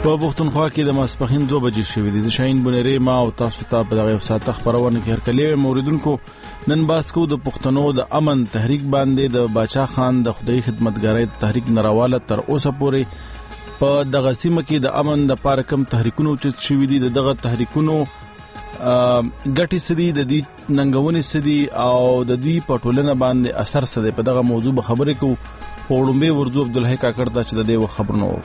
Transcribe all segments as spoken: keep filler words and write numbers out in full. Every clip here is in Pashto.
په پښتونخوا کې د ماسپښین دوه بجې شوې دي. زه شاهین بونیری ما او تاسو ته په دغه ساعت خبرونه کې هرکلی موریدونکو نن باسکو د پښتنو د امن تحریک باندې د باچا خان د خدای خدمتګارۍ تحریک نراواله تر اوسه پورې په دغه سیمه کې د امن د پاره کم تحریکونو چې شوې دي دغه تحریکونو ګټي سدي د دې ننګونې سدي او د دې پټولنه باندې اثر سدي. په دغه موضوع به خبرې کوو. پوړمبه ورځو عبدالحی کاکړ ته چې د دې خبرونو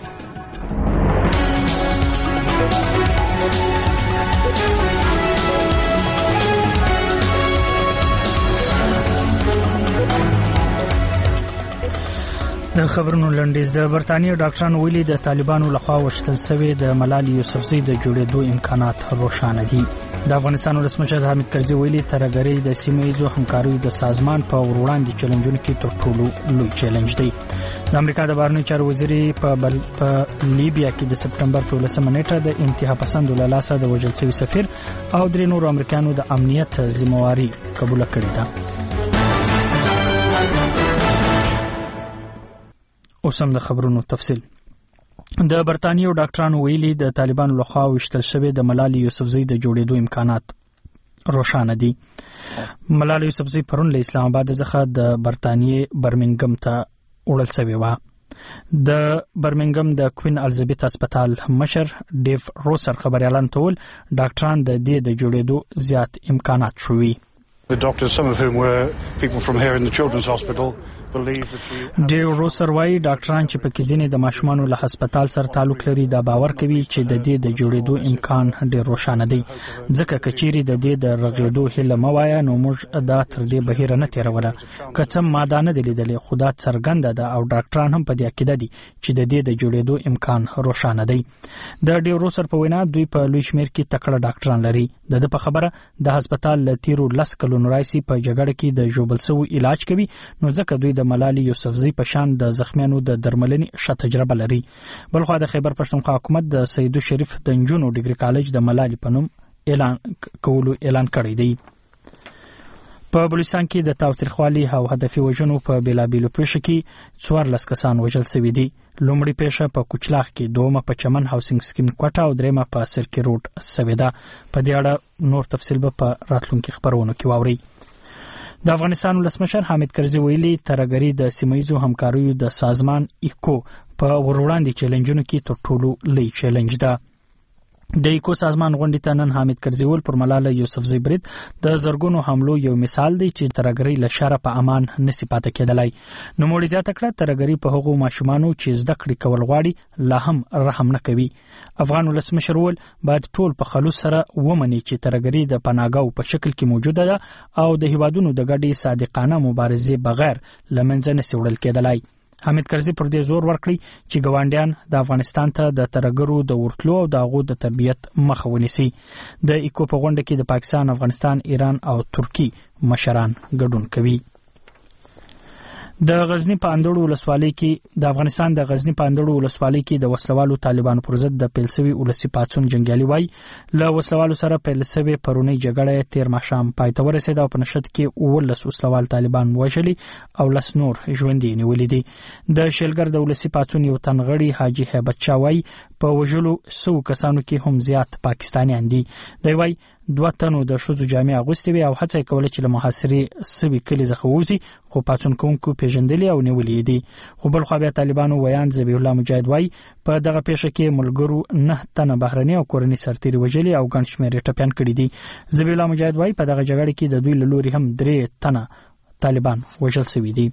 د خبرونو لنډیز. د برتانیې ډاکټرانو ویلي د طالبانو لخوا وشتل شوی د ملالي یوسفزۍ د جوړېدو امکانات روښانه دي. د افغانستان ولسمشر حامد کرزي ویلي ترګری د سیمه‌ییزو همکاریو د سازمان په وړاندې چیلنجونو کې تر ټولو لوی چیلنج دی. د امریکا د بهرنیو چارو وزیر په بل په لیبیا کې د سپټمبر په ولسمه نیټه د انتها پسندو له لاسه د وژل شوي سفیر او درې نورو امریکایانو د امنیت ذمہواری قبول کړې ده. اوسم د خبرونو تفصیل. د برتانیې ډاکټرانو ویلي د طالبانو لخوا وشتل شوی د ملالي یوسفزۍ د جوړېدو امکانات روښانه دي. ملالي یوسفزۍ پرون له اسلام آباد څخه د برتانیې برمنګم ته وړل شوې و. د برمنګم د کوین الزبیث هسپتال مشر ډیو روسر خبريالان ته ول ډاکټران د دې د جوړېدو زیات امکانات شوي. The doctors, some of whom were people from here in the Children's Hospital, believe that she... ډیو روسر وايي ډاکټران چې په کې ځینې د ماشومانو له هسپتال سره تعلق لري دا باور کوي چې د دې د جوړېدو امکان ډېر روښانه دی. ځکه کچيري د دې د رغېدو هله موایا نو موږ دا تر دې بهیر نه تیروله. کڅم ماده نه دلیدلې خدا څرګنده ده او ډاکټران هم په دې عقیده دي چې د دې د جوړېدو امکان روښانه دی. د ډیو روسر په وینا دوی په لوی شمېر کې تکړه ډاکټران لري. د په خبره د هسپتال له تیرو لس کلونو راځي په جګړه کې د جوبل سو علاج کوي نو ځکه دوی د ملالي یوسفزۍ په شان د زخمیانو د درملنې ښه تجربه لري. بلخو د خیبر پښتونخوا حکومت د سیدو شریف د نجونو ډیګري کالج د ملالي په نوم اعلان کولو اعلان کړی دی. په بلوچستان کې د تاوتریخوالي او هدفي وژنو په بیلابیلو پیښو کې څوارلس کسان وژل شوي دي. لومړی پیښه په کوچلاخ کې، دومه په چمن هاوسینګ سکیم کوټه او دریمه په سرکی روډ سوي ده. په دې اړه نور تفصیل به په راتلونکي خبرونو کې واورئ. د افغانستان ولسمشر حامد کرزي ویلي ترګری د سیمه‌ییزو همکاریو د سازمان ایکو په وړاندې چیلنجونو کې تر ټولو لوی چیلنج ده. د ایکو سازمان غونډې ته نن حامد کرزي ول پر ملاله یوسفزۍ برید د زرګونو حملو یو مثال دی چې ترګری له شر په امان نسی پاتې کېدلای. نو موږ زیاته کړه ترګری په هغو ماشومانو چې زده کړې کول غواړي لا هم رحم نه کوي. افغان ولسمشر ول باید ټول په خلوص سره ومني چې ترګری د پناهګاو په شکل کې موجوده ده او د هیوادونو د ګډې صادقانه مبارزې بغیر لمنځه نسی وړل کېدلای. حامد کرزي پر دې زور ورکړي چې ګاونډیان د افغانستان ته د ترګرو د ورتلو او د هغو د تربیت مخه ونیسي. د ایکو په غونډه کې د پاکستان، افغانستان، ایران او ترکی مشران ګډون کوي. د غزنی په اندړو ولسوالۍ کې د افغانستان د غزنی په اندړو ولسوالۍ کې د وسلوالو طالبانو پر ضد د پیلسوي ولسی پاتون جنگیالي وای له وسلوالو سره پیلسوي پرونی جګړه تیر ماښام پای ته ورسېده او په نشد کې ولس وسلوال طالبان وژلي او لس نور ژوندي نیولي دي. د شلګر د ولسی پاتون یو تنغړی حاجی هیبت چاوي په وژلو سو کسانو کې هم زیات پاکستانیان دي. دی وای دوه تنو د شوزو جامع اغوستي وي او هڅه کوله چې له محاصرې سوي کلی څخه ووزي خو پاتون کوونکو پیژندلي او نیولي دي. خو بل خو بیا طالبانو ویان ذبیح الله مجاهد وای په دغه پیښه کې ملګرو نه تنه بهرني او کورني سرتیري وژلي او ګڼ شمېر ټپيان کړي دي. ذبیح الله مجاهد وای په دغه جګړه کې د دوی له لوري هم درې تنه طالبان وژل شوي دي.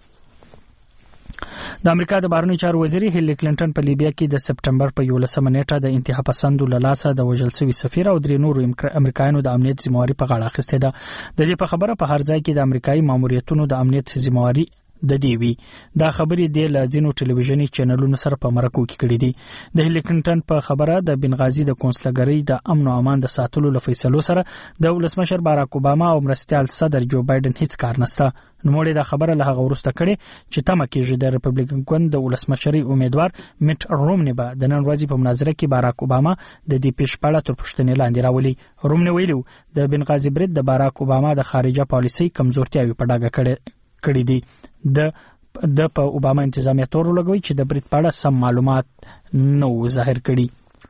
د امریکا د بهرنیو چارو وزیر هیلری کلینټن په لیبیا کې د سپټمبر په یولسمه نیټه د انتها پسندو له لاسه د وژل شوي سفیر او درې نورو امریکایانو د امنیت ذمہواری په غاړه اخیستې ده. د دې په خبره په هر ځای کې د امریکایي ماموریتونو د امنیت ذمہواری د دی وی دا خبرې د لازینو ټلویزیونی چینلونو سره په مرکو کې کړې دي. د هیلری کلینټن په خبره د بنغازي د کونسلګری د امن او امان د ساتلو له فیصلو سره د ولسمشر باراک اوباما او مرستيال صدر جو بایدن هیڅ کار نشته. نوموړي دا خبره له هغه ورسته کړې چې تمه کېږي د ریپبلیکن ګوند د ولسمشري امیدوار میټ رومني به د نن ورځې په مناظره کې باراک اوباما د دې پیښې په اړه تر پوښتنې لاندې راولي. رومني ویلو د بنغازي برید د باراک اوباما د خارجه پالیسۍ کمزورتیاوې په ډاګه کړې کړې دي. د د په اوباما انتظامیه تور لګوي چې د برید په اړه سم معلومات نو ظاهر کړي.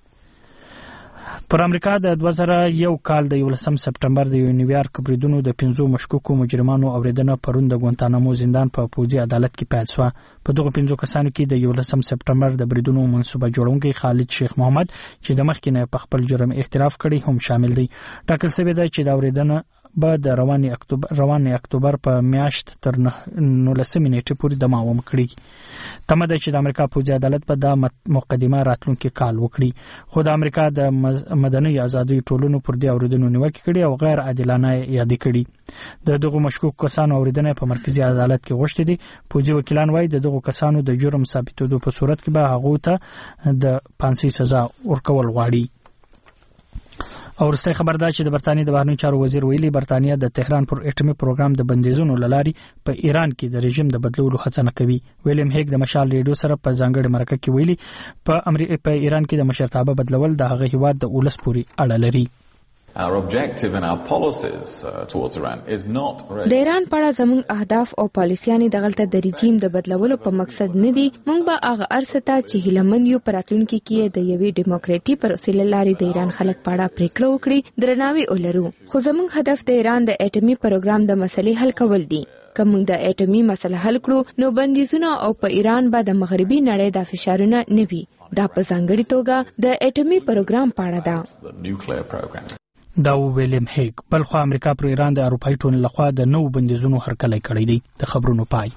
پر امریکا د دوه زره یو کال د یولسم سپټمبر د نیویارک بریدونو د پنځو مشکوکو مجرمانو اوریدنه پرون د ګوانتانامو زندان په پوځي عدالت کې پیل شوه. په دغه پنځو کسانو کې د یولسم سپټمبر د بریدونو منسوبه جوړونکی خالد شیخ محمد چې د مخکې نه په خپل جرم اعتراف کړی هم شامل دی. ټاکل شوی دی چې د اوریدنه به د رواني اکتوبر رواني اکتوبر په میاشت تر نولسمې نیټې پورې دوام وکړي. تمه ده چې د امریکا پوځي عدالت په د مقدمه راتلونکي کال وکړي، خو د امریکا د مدني ازادۍ ټولنو پر دې اوریدنو نیوکه کړې او غیر عادلانه یاد کړي. د دغه مشکوک کسانو اوریدنه په مرکزی عدالت کې غوښتي دي. پوځي وکیلان وایي د دغه کسانو د جرم ثابتېدو په صورت کې به هغه ته د پانسي سزا ورکول غواړي. او ورسته خبر ده چې د برتانیې د بهرنیو چارو وزیر ویلي برتانیې د تهران پر اټومي پروګرام د بندیزونو لاري په ایران کې د رژیم د بدلولو هڅه نه کوي. ویلیم هیګ د مشال ریډیو سره په ځانګړي مرکه کې ویلي په امریکا په ایران کې د مشرتابه بدلول د هغه هیواد د ولس پورې اړه لري. Our objective and our policies uh, towards Iran is not د ایران په اړه زموږ اهداف او پالیسيانې دغلته د رژیم د بدلولو په مقصد نه دي. موږ به هغه ارسته چې هیلمن یو پراتونکو کې د یوې دیموکراتیک پروسې لارې د ایران خلک په اړه پریکړه وکړي درناوی ولرو. خو زموږ هدف د ایران د اټومي پروګرام د مسلې حل کول دي. کوم د اټومي مسله حل کړو نو بندیزونه او په ایران به د مغربي نړۍ د فشارونه نه وي. دا په ځانګړي توګه د اټومي پروګرام په اړه ده. دا ویلیم هیګ. بل خو امریکا پر ایران د اروپایي ټولنې لخوا د نوو بندیزونو هرکلی کړی دی. د خبرونو پای.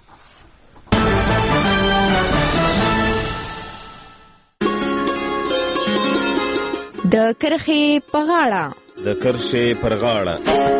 د کرخې په غاړه د کرښې پر غاړه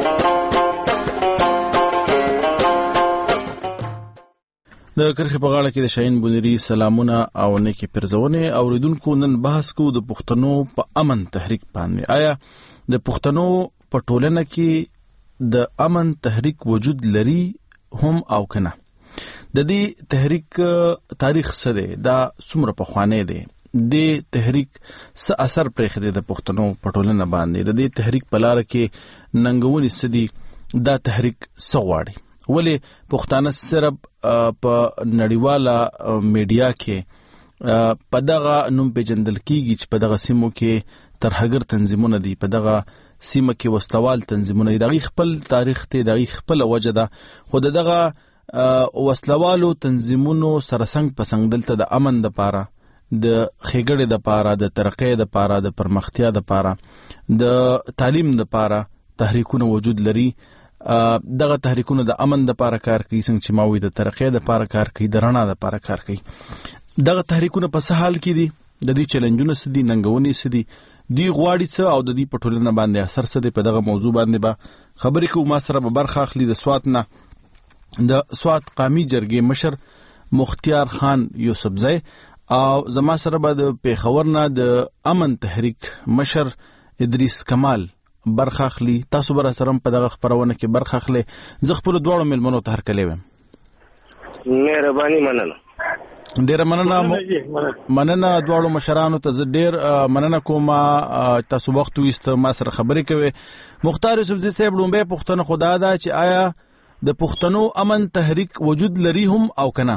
د کرخې په غاړه کې د شاهین بونری سلامونه او نیکی پرزونه اوریدونکو نن بحث کو د پښتنو په امن تحریک باندې. آیا د پښتنو په ټولنه کې د امن تحریک وجود لري هم او کنه؟ د دې تحریک تاریخ څه دی؟ دا څومره پخوانی دی؟ د تحریک څه اثر پرېښی دی د پښتنو په ټولنه باندې؟ د دې تحریک په لار کې ننګونې څه دي؟ دا تحریک څه غواړي؟ ولې پښتانه صرف په نړیواله میډیا کې په دغه نوم پیژندل کیږي چې په دغه سیمو کې ترهګر تنظیمونه دي، په دغه سیمه کې وسلوال تنظیمونه دي. دغه خپل تاریخ ته، دغه خپل وجه ده. خو دغه وسلوالو تنظیمونو سرسنګ پسنګ دلته د امن د پاره، د خېګړې د پاره، د ترقې د پاره، د پرمختیا د پاره، د تعلیم د پاره تحریکونه وجود لري. دغه تحریکونه د امن د پاره کار کوي، څنګه چې ماوي د ترقې د پاره کار کوي، د رڼا د پاره کار کوي. دغه تحریکونه په څه حال کې دي؟ د دې چیلنجونه څه دي؟ ننګونې څه دي؟ دی غواړي څه او د دې په ټولنه باندې اثر څه دی؟ په دغه موضوع باندې به خبرې کوو. ما سره به برخه اخلي د سوات نه د سوات قومي جرګې مشر مختیار خان یوسفزی او زما سره به د پیښور نه د امن تحریک مشر ادریس کمال برخه اخلي. تاسو به سره په دغه خبرونه کې برخه اخلي. زه خپل دواړو ملمنو ته هرکلی ویم. مهرباني مننه. ډیر مننه مننه دواړو مشرانو ته. زه ډیر مننه کوم تاسو وخت وست ما سره خبرې کوي. مختار یوسفزی صاحب لومبه پښتنه خدا دا چې آیا د پښتنو امن تحریک وجود لري هم او کنه؟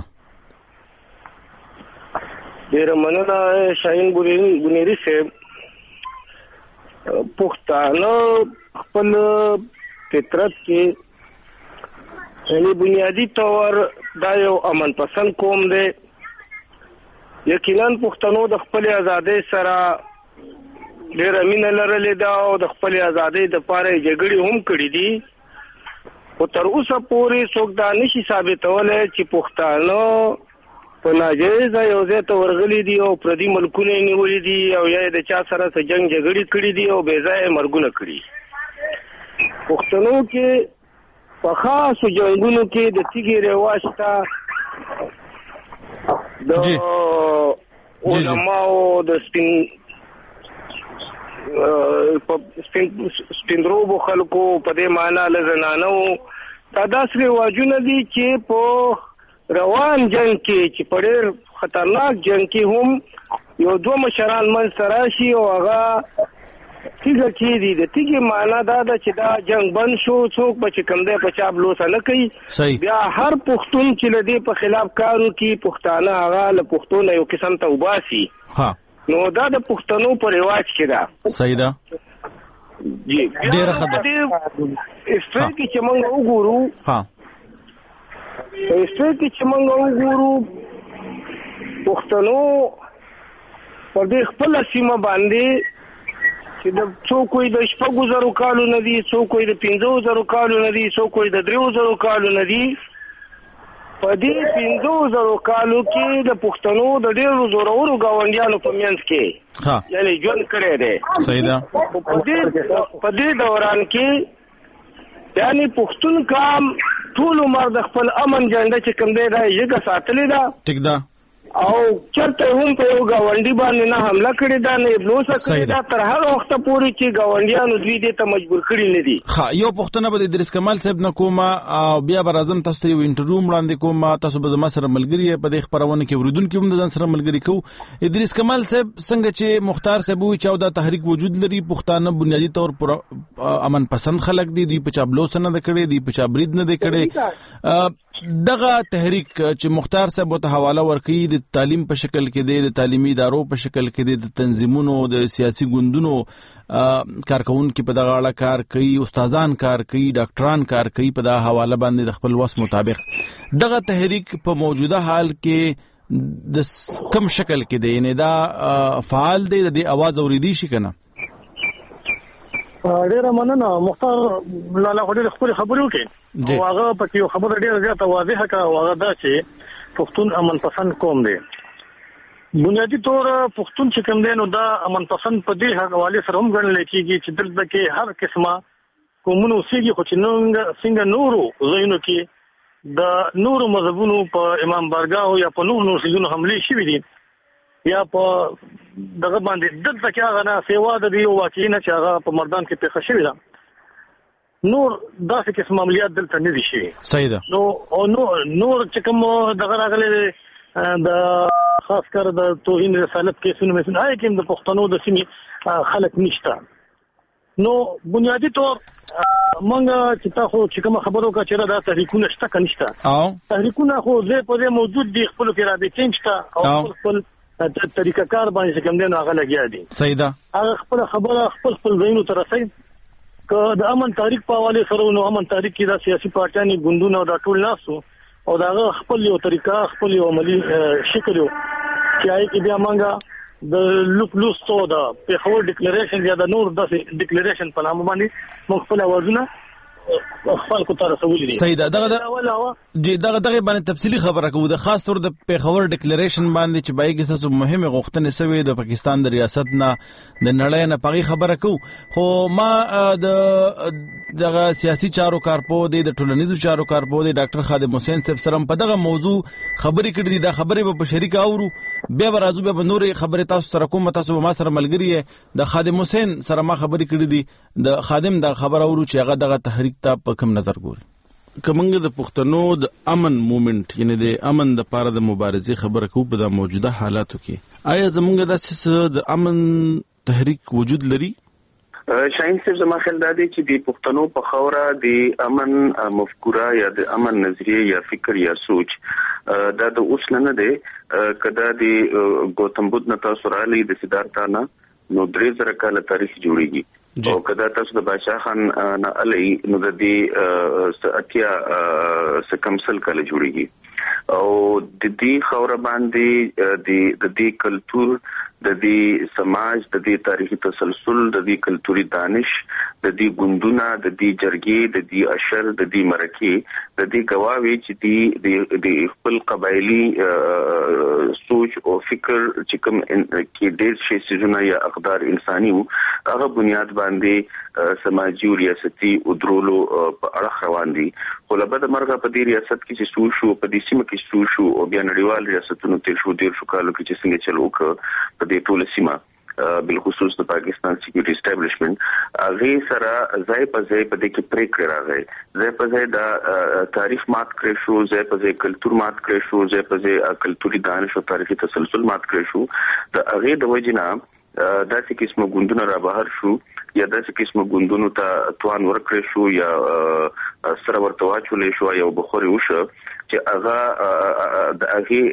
ډیر مننه شاهین بونری صاحب. پښتانه خپل فطرت کې یعنی بنیادی طور دا یو امن پسند قوم دی. یقینا پښتنو د خپل ازادۍ سره ډېر مینه لرلې ده او د خپل ازادۍ د پاره جګړې هم کړې دي. خو تر اوسه پورې څوک دا نشي ثابتولی چې پښتانه په ناجایزه یو ځای ته ورغلي دي او پردي ملکونه یې نیولي دي او یا د چا سره څه جنګ جګړې کړي دي او بې ځایه مرګونه کړي. پښتنو کې په خاصو جنګونو کې د تیږې رواج شته، د علماو د سپین سپیندروبو خلکو په دې معنا له زنانو دا داسې رواجونه دي چې په روان جنګ کې چې په ډېر خطرناک جنګ کې هم یو دوه مشران منځ ته راشي او هغه تیګه کې دي د تیګه معنا دا ده چې دا جنگ بند شو څوک به چې کم دی په چا بلوسه نه کوي بیا هر پښتون چې له دې په خلاف کارو کې پښتانه هغه له پښتون یو قسم ته وباسي نو دا د پښتنو په رواج کې ده صحیح ده جی ډیره ښه ده استری کې چې موږ وګورو ها استری کې چې موږ وګورو پښتنو په دې خپل سیمه باندې چې د څوک د شپږو زرو کالو نه دي څوک د پنځو زرو کالو نه دي څوک د دریو زرو کالو نه دي په دې پنځو زرو کالو کې د پښتنو د ډېرو زورورو ګاونډیانو په منځ کې یعنی ژوند کړی دی صحیح ده په دې دوران کې یعنی پښتون قام ټول عمر د خپل امن جنډه چې کوم دی دا یې ساتلې ده ټیک ده او چرته هم په یو گاونډي باندې نه حمله کړې ده نه بلوسه کړې ده تر هغه وخت پورې چې گاونډیانو دوی دې ته مجبور کړي نه دي ها یو پښتنه به د ادریس کمال صاحب نه کومه او بیا به راځم تاسو ته یو انټرویو وړاندې کوم تاسو به زما سره ملګری په دې خبرونه کې ورودونکو هم د ځان سره ملګری کو ادریس کمال صاحب څنګه چې مختار صاحب وی چې دا تحریک وجود لري پښتانه بنیادی طور پر امن پسند خلک دي دوی په چا بلوسه نه کړي دوی په چا برید نه کړي دغه تحریک چې مختار صاحب ته حواله ورکړي د تعلیم په شکل کې دی د تعلیمي ادارو په شکل کې دی د تنظیمونو د سیاسي ګوندونو کارکونکو په دغه اړه کار کوي استادان کار کوي ډاکټران کار کوي په دا حواله باندې د خپل وس مطابق دغه تحریک په موجوده حال کې د کم شکل کې دی یعنی دا فعال دی د اواز اوریدي شي کنه ډیره مننه مختار لاله خو ډیره خبرې خبرې وکړي او هغه پکې یو خبره ډیره زیاته واضحه کړه او هغه دا چې پښتون امن پسند قوم دی بنیادی طور پښتون چې کوم دی نو دا امن پسند په دې حواله سره هم ګڼل کېږي چې دلته کې هر قسمه قومونو سیږي خو چې څنګه نورو ځایونو کې د نورو مذهبونو په امام بارګاو یا په نورو سیږي حمله شوې دي یا په دغه باندې دلته کې هغه نه سیوا د دې واقعي نه چې هغه په مردان کې پیښه شوې ده نور داسې قسم عملیات دلته نه دي شوي صحیح ده نو او نور نور چې کوم دغه راغلي د خاص کر د توهین رسالت کیسونه مثلا هغه کې د پښتنو د سیمې خلک نشته نو بنیادی طور مونږ چې تاسو چې کوم خبرو کا چیرې دا تحریکونه شته کنيشته او تحریکونه خو زه په دې موجود دي خپل کې را دي چینجته او خپل طریقه کار باندې کوم دین هغه لګیا دي صحیح ده هغه خپل خبره خپل خپل زینو تر رسي که د امن تاریخ په حواله سره نو امن تاریخ کې د سیاسي پارټیانو ګوندونو د ټول ناسو او دا خپل یو طریقه خپل یو عملی شکل یو چې آی کې بیا مونږه د لوک لوستو دا په خور ډیکلیریشن یا د نور د ډیکلیریشن په نامه باندې موږ خپل اوازونه خپل کو تر رسولي دي صحیح ده دغه جی دغه دغه باندې تفصیلی خبره کوو د خاص طور د پیښور ډیکلیریشن باندې چې بای کې څه مهمه غوښتنې سوي د پاکستان د ریاست نه د نړۍ نه پغی خبره کوو خو ما د دغه سیاسي چارو کارپو دی د ټولنیزو چارو کارپو دی ډاکټر خادم حسین صاحب سره په دغه موضوع خبرې کړې دي دا خبرې په شریک اورو بیا راځو بیا نورې خبرې تاسو سره کوم تاسو ما سره ملګری د خادم حسین سره ما خبرې کړې دي د خادم دا خبر اورو چې هغه دغه تحریک ته په کوم نظر ګوري کومنګ د پښتنو د امن موومېنټ یعنی د امن د پاره د مبارزې خبره کوو په د موجوده حالاتو کې آیا زمونږ د د امن تحریک وجود لري شاین صاحب زما خیال دا دی چې د پښتنو په خوره د امن مفکوره یا د امن نظریه یا فکر یا سوچ دا د اوس نه دی کدا د گوتم بدھ نه تاسو را لې د سدارتا نه نو درې زره کال تاریخ جوړیږي او کدا تاسو د بادشاہ خان نه علي نو د دې اتیا سکمسل کال جوړیږي او د دې خوره باندې د دې کلچر د دې سماج د دې تاریخي تسلسل د دې کلتوري دانش د دې ګوندونه د دې جرګې د دې اشر د دې مرکه د دې گواوی چې د خپل قبایلی سوچ او فکر چې کوم کې ډېر شي سيزونه یا اقدار انساني هغه بنیاد باندې سماجی او ریاستي او درولو په اړه روان دي خو له بده مرغه په دې ریاست کې چې سو شو په دې سیمه کې سو شو او بیا نړیوال ریاستونو تل شو ډېر شو کالو کې چې څنګه چلو ک په دې ټول سیمه بالخصوص د پاکستان سکیورټي اسټابلیشمنت هغه سره ځای په ځای په دې کې پریکړه راغی ځای په ځای د تاریخ مات کړی شو ځای په ځای کلچر مات کړی شو ځای په ځای کلتوري دانش او تاریخي تسلسل مات کړی شو د هغه د وجنه داسې قسمه ګوندونه را بهر شو یا داسې قسمه ګوندونو ته توان ورکړی شو یا سره ورته واچولې شو یا بخوري وشو چې هغه د هغې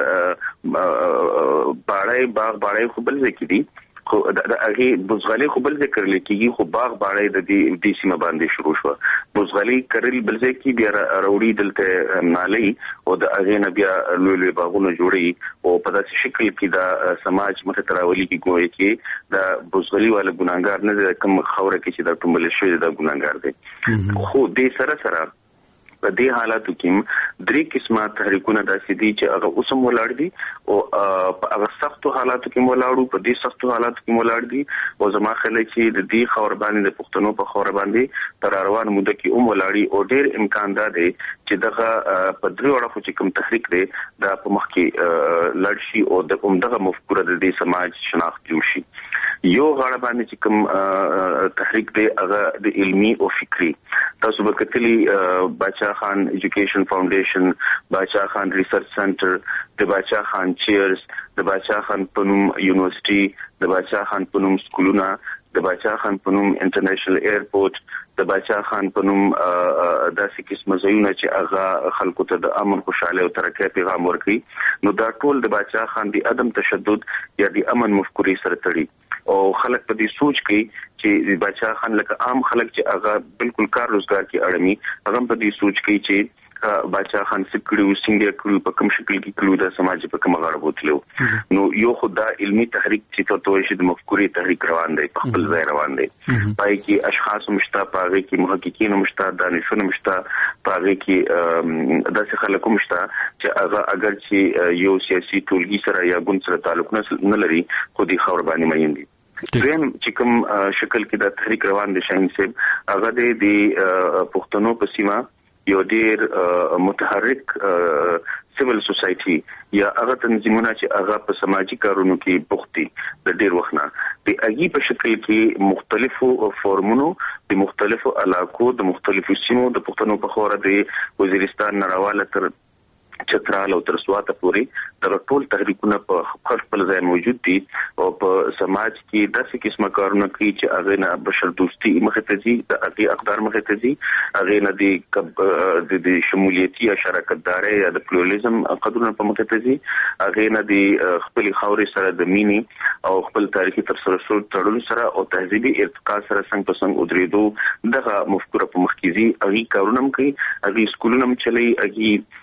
باړی باغ باړی خو بل ځای کې دي خو د هغې بزغلي خو بل ځای کرلی کېږي خو باغ باړی د دې سیمه باندې شروع شوه بزغلي کرل بل ځای کې بیا راوړي دلته نالۍ او د هغې نه بیا لوی لوی باغونه جوړوي او په داسې شکل کې د سماج مخې ته راولي کې ګویا کې د بزغلي والا ګناهګار نه دی کوم خاوره کې چې دا ټومبل شوی دا ګناهګار دی خو دې سره سره په دې حالاتو کې درې قسمه تحریکونه داسې دي چې هغه اوس هم ولاړ دي او په هغه سختو حالاتو کې ولاړو په دې سختو حالاتو کې ولاړ دي او زما خیال چې د دې خاور باندې د پښتنو په خاور باندې تر روان موده کې هم ولاړي او ډېر امکان ده چې دغه په درې وړو چې کوم تحریک دی دا په مخ کې لړ شي او د همدغه مفکوره د دې سماج شناخت جوړ شي یو غاړه باندې چې کوم تحریک دی هغه د علمي او فکری تاسو به کتلی باچا خان ایجوکیشن فاونډیشن باچا خان ریسرچ سنټر د باچا خان چیرز د باچا خان پنوم یونیورسيټي د باچا خان پنوم سکولونه د باچا خان پنوم انټرنیشنل ایرپورټ د باچا خان پنوم داسې قسمه ځایونه چې هغه خلکو ته د امن خوشاله او ترقۍ پیغام ورکړي نو دا ټول د باچا خان دی عدم تشدد یا د امن مفکورې سره تړي او خلک په دې سوچ کې چې باچا خان لکه عام خلک چې هغه بالکل کار روزګار کې اړمي هغه په دې سوچ کې چې باچا خان سکړو څنګه کړو په کوم شکل کې کړو د سماج په کوم غاړه بوتلو نو یو خدای علمي تحریک چې تاسو شې د مفکورې تحریک روان دی په خپل ځای روان دی پای کې اشخاص مشتا پاغه کې محققین مشتا دانشونه مشتا پاغه کې داسې خلک مشتا چې هغه اگر چې یو سیاسي ټولګي سره یا ګوند سره تعلق نه لري خو دې خبر باندې مېن دي دریم چې کوم شکل کې د تحریک روان دي شاهین صاحب هغه د پښتنو په سیمه یو ډیر متحرک سیول سوسايټي یا هغه تنظیمونه چې هغه په سماجی کارونو کې بوختي د ډیر وخت نه د اګي په شکل کې مختلفو فورمونو د مختلفو علاقو د مختلفو سیمو د پښتنو په خوره د وزیرستان نړیواله تر چترال او تر سواته پورې د ټول تحریکونه په خپل ځای موجود دي او په سماج کې داسې قسمه کارونه کوي چې هغه نه بشر دوستي مخې ته دي د اقي اقدار مخې ته دي هغه نه دي د شمولیتي یا شراکتداري یا د پلورالېزم قدرونه په مخې ته دي هغه نه دي خپل خاوري سره د مینی او خپل تاریخي تسلسل تړون سره او تهذیبي ارتقا سره څنګه په څنګه ودرېدو دغه مفکوره په مخ کې دي هغه کارونه کوي هغه سکولونه چلي هغه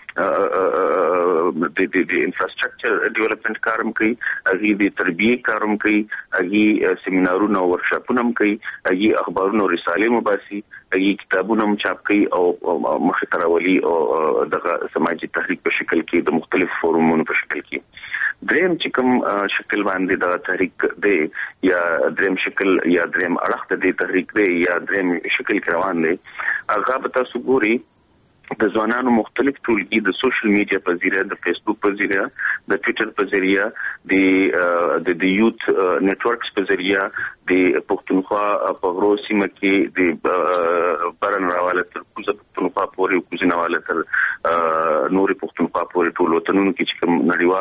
د د د انفراستراکچر ډیولپمنٹ کارم کوي هغه د تربیه کارم کوي هغه سیمینارونه او ورکشاپونه کوي هغه اخبارونه او رسالې مباسي هغه کتابونه چاپ کوي او مخ ته راولي او دغه سماجی تحریک په شکل کې د مختلف فورمونو په شکل کې دریم چې کوم شکل باندې د تحریک دی یا دریم شکل یا دریم اړخ د تحریک دی یا دریم شکل کې روان دی هغه به تاسو ګوري د ځوانانو مختلف ټولګي د سوشل میډیا په ذریعہ د فیسبوک په ذریعہ د ټوئیټر په ذریعہ د د یوت نیټورکس په ذریعہ د پښتونخوا په غرو سیمه کې د برن راواله تر کوزه پښتونخوا پورې کوزه نواله تر نوري پښتونخوا پورې ټول وطنونو کې چې کوم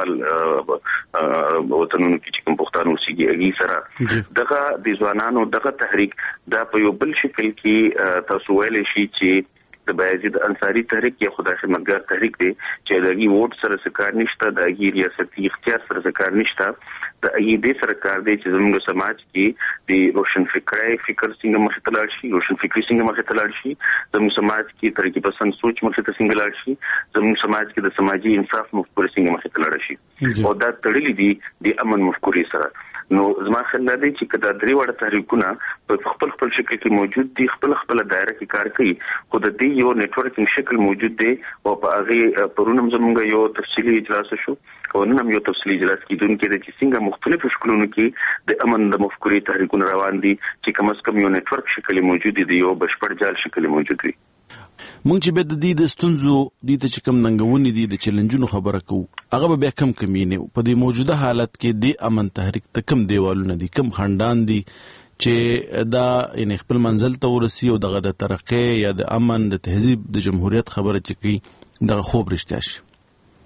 نړیوال وطنونو کې چې کوم پښتانه اوسېږي هغه سره دغه د ځوانانو دغه تحریک دا په یو بل شکل کې تاسو ویلې شي چې د بایزید انصاری تحریک یا خدای خدمتګار تحریک دی چې دغه ووټ سره سکار نشته د اګیر ریاستي اختیار سره سکار نشته د اګیر سره کار دی چې زموږ سماج کې د روشن فکرای فکر څنګه مخ ته لاړ شي روشن فکری څنګه مخ ته لاړ شي زموږ سماج کې ترقی پسند سوچ مخ ته څنګه لاړ شي زموږ سماج کې د سماجی انصاف مفکورې څنګه مخ ته لاړ شي او دا تړلې دي د امن مفکورې سره نو زما خیال دی چې کدا درې وړ تحریکونه په خپل خپل شکل کې موجود دي خپل خپل دایره کې کار کوي خو د دې یو نیټورکینګ شکل موجود دی او په هغه پرونم زموږ یو تفصیلی اجلاس شو او نن هم یو تفصیلی اجلاس کیدونکو د چې مختلفو شکلونو کې د امن د مفکورې تحریکونه روان دي چې کم از کم یو نیټورک شکل موجود دی یو بشپړ جال شکل موجود دی مونږ چې به د دې د ستونزو د چې کوم ننګونې دي د چیلنجونو خبره کوو هغه به بیا کم کمینه په دې موجوده حالت کې د امن تحریک ته کم دیوالونه دي کم خندان دي چې دا ان خپل منزل ته ورسي او دغه د ترقې یا د امن د تهذیب د جمهوریت خبره چې کوي دغه خوب رښتیا شي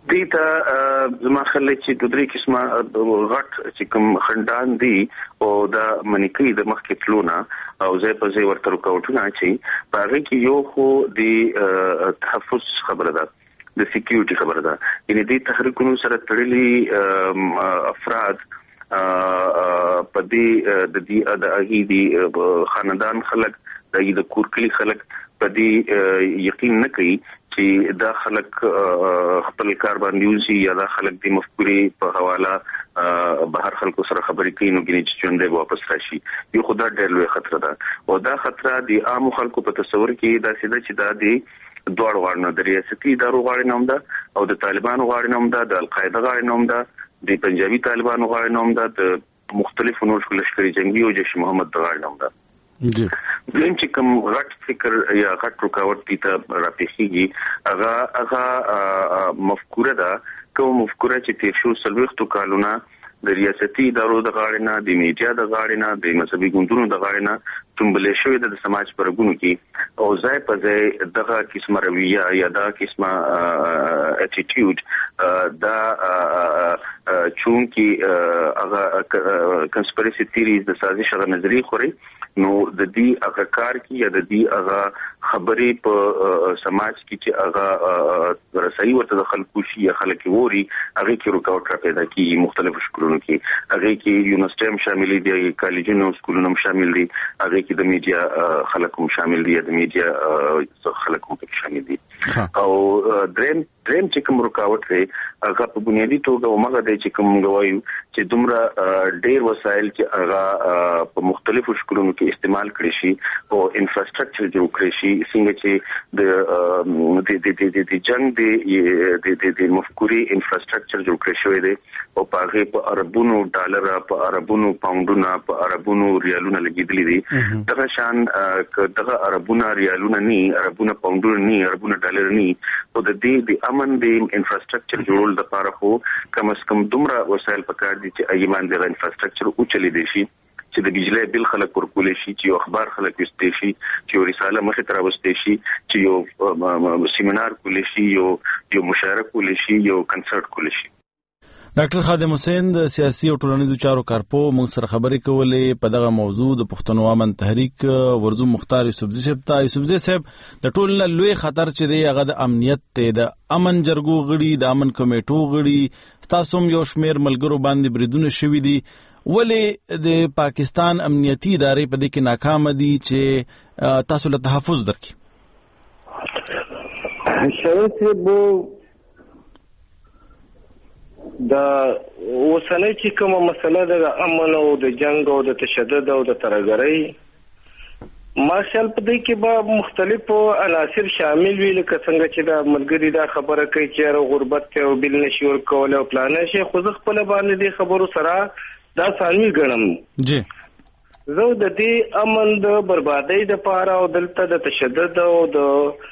دیتا زما خلک چې د درې قسمه غټ چې کوم خندان دي او دا منیکی د مخکې تلونه او زه په زی ورته رکاوټونه اچي په هغه کې یو خو د تحفظ خبره ده د سکیورټي خبره ده یعنی د تحریکونو سره تړلي افراد په دې د دې د اغي دي خاندان خلک د کورکلي خلک په دې یقین نه کوي چې دا خلک خپل کار باندې وزي یا دا خلک د مفکورې په حواله بهر خلکو سره خبرې کوي نو ګینې چې ژوند واپس راشي یو خدای ډېر لوی خطر ده او دا خطر د عام خلکو په تصور کې دا سیده چې دا دی دوړ غاړه د ریاستي ادارو غاړه نوم ده او د طالبانو غاړه نوم ده د القاعده غاړه نوم ده د پنجابي طالبانو غاړه نوم ده د مختلفو نور لشکري جنگي او جيش محمد غاړه نوم ده جی دیم چې کوم غټ فکر یا غټ رکاوټ دي ته راپېخيږي هغه هغه مفکوره ده کوم مفکوره چې تیر شو سلوختو کالونه د ریاستي ادارو د غاړې نه د میډیا د غاړې نه د مذهبي ګوندونو د غاړې نه ټومبلې شوې د سماج پرګونو کې او ځای په ځای دغه قسمه رویه یا دغه قسمه اټیټیوډ دا چون کې هغه کنسپیرسي تھیریز د سازش غو نظریه خوري نو د دې هغه کار کې یا د دې هغه خبرې په سماج کې چې هغه رسایي ورته د خلکو شي یا خلک ووري هغه کې رکاوټ را پیدا کیږي مختلفو شکلونو کې هغه کې یونیورسيټي شامل دي کالجونو سکولونو شامل دي هغه کې د میډیا خلک هم شامل دي د میډیا خلک هم شامل دي او دریم دریم چې کوم رکاوټ دی هغه په بنیادی توګه ومغه دی چې کوم غوايو چې دومره ډېر وسایل چې هغه په مختلفو شکلونو کې استعمال کړي شي او انفراستراکچر جوړ کړي شي څنګه چې د د د د جنگ د د د مفکوري انفراستراکچر جوړ کړي شوی دی او په هغه په اربونو ډالر په اربونو پاونډونه په اربونو ریالونه لګیدلي دي دغه شان دغه اربونه ریالونه ني اربونه پاونډونه ني اربونه ډالر ني او د دې د امن د انفراستراکچر جوړول د لپاره خو کم از کم دومره وسایل پکار دي چې ایمان د انفراستراکچر او چلی دي شي چې د بجلی بل خلک ورکول شي چې یو اخبار خلک واستي شي چې یو رساله مخه تر واستي شي چې یو سیمینار کول شي یو یو مشارکت کول شي یو کنسرت کول شي ډاکټر خادم حسین د سیاسي او ټولنیزو چارو کارپو موږ سره خبرې کولې په دغه موضوع د پښتنو امن تحریک ورزو مختار یوسفزي صاحب ته یوسفزي صاحب د ټولنه لوی خطر چې دی هغه د امنیت ته د امن جرګو غړي د امن کمیټو غړي تاسو یو شمیر ملګرو باندې بریدونه شوي دي ولې د پاکستان امنیتي ادارې په دې کې ناکام دي چې تاسو له تحفظ درکړي شاید دا اوسنۍ چې کومه مسله ده د امن او د جنگ او د تشدد او د ترهګرۍ مارشال په دې کې به مختلفو عناصر شامل وي لکه څنګه چې دا ملګری دا خبره کوي چې غربت او بل نشي ورکول او پلان شي خو ځخ په باندې د خبرو سره دا ثانوي ګڼم جی زه د دې امن د بربادۍ د پاره او دلته د تشدد او د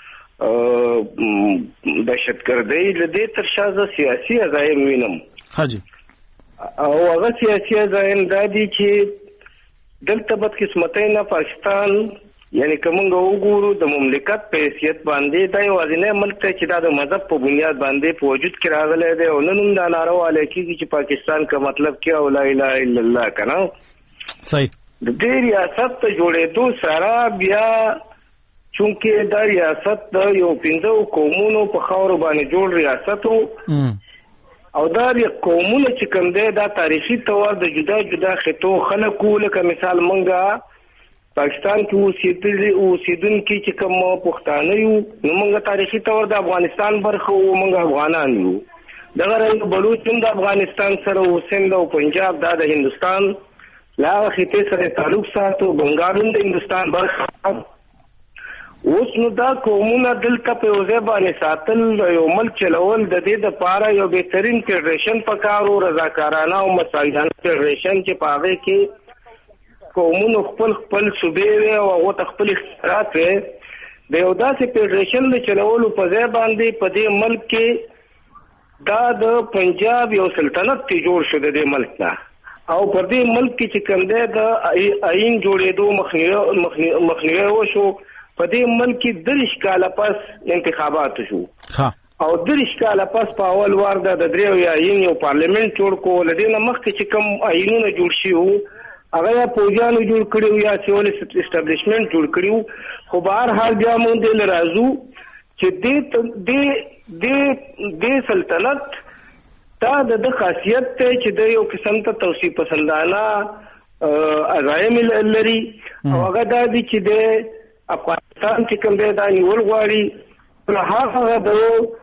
دهشتګردۍ لدې تر شازه سیاسي ازایم وینم حاجی او هغه سیاسي ازایم د دې چې دلته بد قسمتۍ نه پاکستان یعنی کومه وګورو د مملکت په حیثیت باندې دا یو ځینې ملک ته چې د مذهب په بنیاد باندې په وجود کې راغلی دی او نن دا ناروا لیکي چې پاکستان کا مطلب کې او لا اله الا الله کنه صحیح د دې ریاست ته جوړېدو سره بیا چونکه دا ریاست د یو پنځو قومونو په خاور باندې جوړ ریاست او دا قومونه چې کوم دی دا تاریخي تور د جدا جدا خطو خلکو لکه مثال منګه پاکستان کې اوسېدلي اوسېدونکي چې کوم پښتانه یو نو موږ تاریخي تور د افغانستان برخه او موږ افغانان یو دغه رنګ بلوچ هم د افغانستان سره او سند او پنجاب دا د هندستان لا خطه سره تعلق ساتو بنگال د هندستان برخه اوس نو دا قومونه دلته په وځه باندې ساتل یو ملک چلول د دې د پاره یو بهترین فدریشن پکارو رضاکارانه او مساعدانه فدریشن چې پاغه کې قومونو خپل خپل صوبې او هغه خپل اختیارات د یو داسې فدریشن د چلولو په ځای باندې په دې ملک کې دا د پنجاب یو سلطنت ته جوړ شو د دې ملک نه او پر دې ملک کې چې کوم دی د آئین جوړېدو مخنیوي مخنیوي وشو په دې ملک کې د اشکاله پس انتخابات شو ها او دریش کاله پس په اول وار د دریو یا یو پارلیمنت جوړ کو لدینه مخکې چې کوم آئینونه جوړ شي وو هغه یا پوجانو جوړ کړیو یا سیول اسټابلیشمنت جوړ کړیو خو بهر حال بیا مونږ د لرازو چې دې دې دې دې سلطنت تا د خاصیت ته چې د یو قسم ته توصیف پسندانه عزایم لري او هغه د دې چې د افغانستان چې کوم دی دا نیول غواړي نو هغه د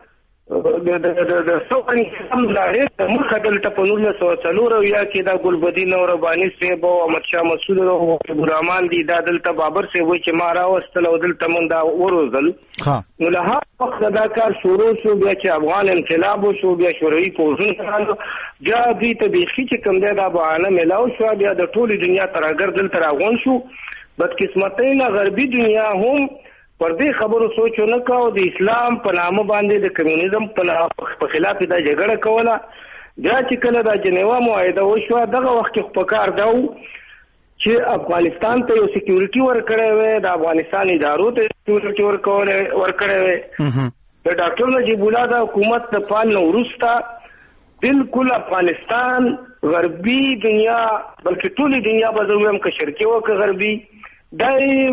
د د د سوقن هم لاره د مخدل ته په نور سو څلور یا کې دا ګلبدین او رباني سیب او احمد شاه مسعود او ګرمان دي دا دلته بابر سیب چې مارا واستل او دلته من دا وروزل نو له هغه وخت دا کار شروع شو بیا چې افغان انقلاب شو بیا شوروي فوجونه بیا دې ته بيخي چې کوم دی دا بهانه ملاو شو بیا د ټولي دنیا ترګر دلته راغون شو بدقسمتۍ غربي دنیا هم پر دې خبرو سوچ نه کاوه د اسلام په نامه باندې د کمیونیزم په خلاف دا جګړه کوله بیا چې کله دا جنیوا معاهده وشوه دغه وخت کې په کار دا چې افغانستان ته یو سکیورټي ورکړی وی د افغانستان ادارو ته سکیورټي ورکړی وی د ډاکټر نجیب الله د حکومت د پال نه وروسته بالکل افغانستان غربي دنیا بلکې ټولې دنیا به زه وایم که شرقي وه که غربي دا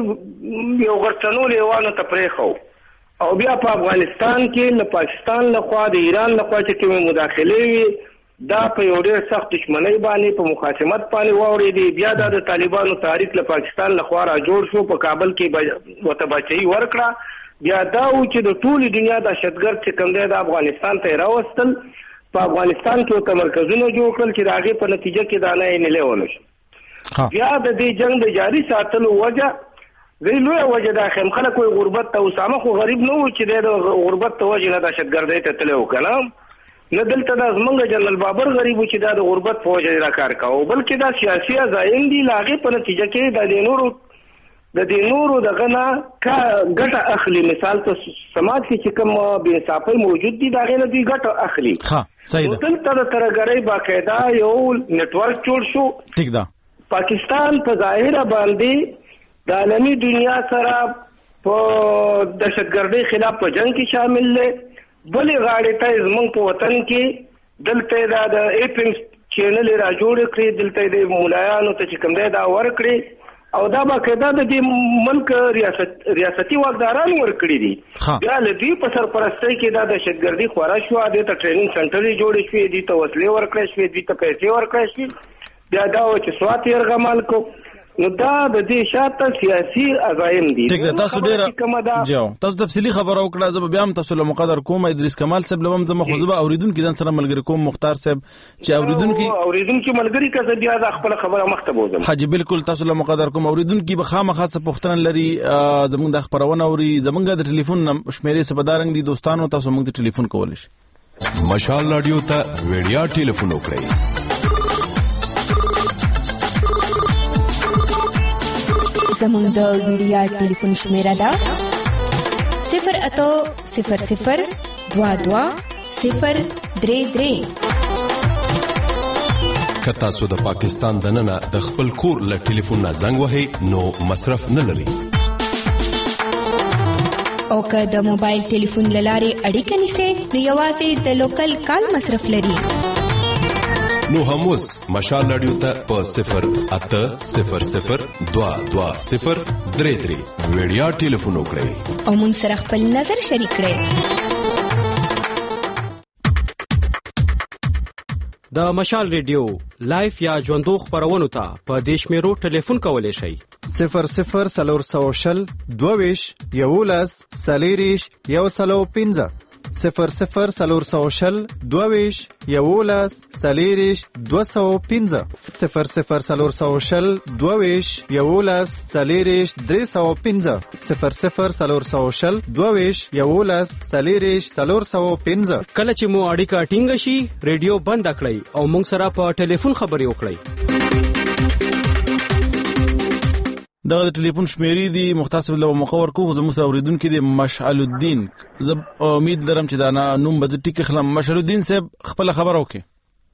یو غرڅنو لیوانو ته پرېښو او بیا په افغانستان کې له پاکستان لخوا د ایران لخوا چې کومې مداخلې وي دا په یو ډېر سخت دښمنۍ باندې په مخاصمت باندې واوړېدې بیا دا د طالبانو تحریک له پاکستان لخوا را جوړ شو په کابل کې ورته بچۍ ورکړه بیا دا و چې د ټولې دنیا دهشتګرد چې کوم دی د افغانستان ته یې راوستل په افغانستان کې ورته مرکزونه جوړ کړل چې د هغې په نتیجه کې دا نه یې نیلی ونه شو بیا د دې جنگ د جاری ساتلو وجه دی لویه وجه دا خیم خلک وایي غربت ته اسامه خو غریب نه و چې دی د غربت ته وجې نه دهشتګردۍ ته تللی و که نه نه دلته دا زمونږ جنرال بابر غریب و چې دا د غربت په وجه دا کار کوو بلکې دا سیاسي عزایم دي له هغې په نتیجه کې د دې نورو د دې نورو دغه نه ګټه اخلي مثال ته سماج کې چې کوم بې انصافۍ موجود دي د هغې نه دوی ګټه اخلي دلته د ترهګرۍ باقاعده یو نیټورک جوړ شو ټیک ده پاکستان په ظاهره باندې د عالمي دنیا سره په دهشتګردۍ خلاف په جنگ کې شامل دی بلې غاړې ته زموږ په وطن کې دلته دا د ایف ایم چینل را جوړ کړي دلته د مولایانو ته چې کوم دی دا ورکړي او دا باقاعده د دې ملک ریاست ریاستي واکداران ورکړي دي بیا له دوی په سرپرستۍ کې دا دهشتګردي خوره شوه دې ته ټریننګ سنټر یې جوړې شوې دې ته وسلې ورکړی شوې دې ته پیسې ورکړی شوې بیا دا و چې سوات یې ارغمال کو نو دا د دې شاته سیاسي عزایم دي ټیک ده تاسو ډیره جو تاسو تفصیلی خبره وکړه زه بیا هم تاسو له مقدر کوم ادریس کمال صاحب لوم زما خو زه اوریدونکو ځان سره ملګری کوم مختار صاحب چې اوریدونکو اوریدونکو ملګری کزه بیا د خپل خبره مخته بوزم حاجی بالکل تاسو له مقدر کوم اوریدونکو به خامخا څه پوښتنه لري زموږ د خبرونه اوري زموږ د ټلیفون شمیرې سبدارنګ دي دوستانو تاسو موږ ته ټلیفون کولای شئ مشال رادیو ته ویډیا ټلیفون وکړئ زموږ د ویډیا ټلیفون شمیره ده صفر اتو صفر صفر دوا دوا صفر درې درې که تاسو د پاکستان دننه د خپل کور له ټلیفون نه زنګ وهئ نو مصرف نه لري او که د موبایل ټلیفون له لارې اړیکه نیسئ نو یوازې د لوکل کال مصرف لري نو هم اوس مشال رادیو ته په صفر اته صفر صفر دوا دوا صفر درې درې ویډیا ټلیفون وکړئ او موږ سره خپل نظر شریک کړئ د مشال ریډیو لایف یا ژوندو خبرونو ته په دیش میرو ټلیفون کولای شئ صفر صفر سلور سو شل دوویش یولس سلیریش یو سلو پینزه صفر صفر سلور سو شل دوویش یولس سلیریش دو سو پینزه صفر صفر سلور سو شل دوویش یولس سلیریش درې سو پینزه صفر صفر سلور سو شل دوویش یولس سلیریش سلور سو پینزه کله چې مو اړیکه ټینګ شي ریډیو بند کړئ او موږ سره په ټلیفون خبرې وکړئ دغه ټلیفون شمیرې دي مختار صاحب له مخور کو زموږ اوریدونکو دي مشعل الدین زه امید لرم چې دا نوم به ټیک خلم مشعل الدین صاحب خپل خبر وکړي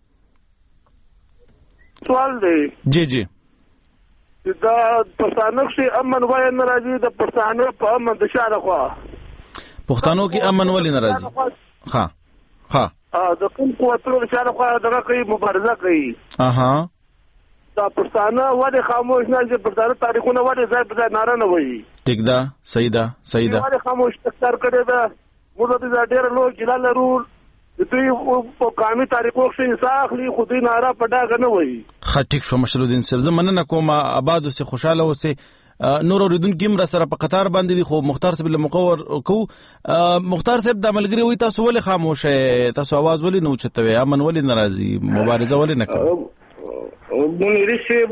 سوال دی جی جی دا پښتانه کې امن وای نه راځي د پښتانه په امن د شاله خوا پښتانو کې امن ولې نه راځي ها ها ا د کوم قوتونو سره خو دغه کوي مبارزه کوي اها دا پښتانه وړي خاموش نه چې پښتانه تاریخونه وړي ځای په ځای ناره نه وایي ټیک ده صحیح ده صحیح ده وړي خاموش تکرار کړي دا موږ د ډېر لوی جلال لرو د دوی په قومي تاریخو کې انصاف اخلي خو دوی ناره په ډاګه نه وایي. ښه ټیک شو مشر الدین صاحب، زه مننه کوم آباد اوسې خوشاله اوسې. نور اوریدونکي هم را سره په قطار باندې دي خو مختار صاحب له مقور کو مختار صاحب د ملګری وي تاسو ولې خاموش تاسو आवाज ولې نه اوچتوي امن ولې ناراضي مبارزه ولې نه کوي؟ منیری صاحب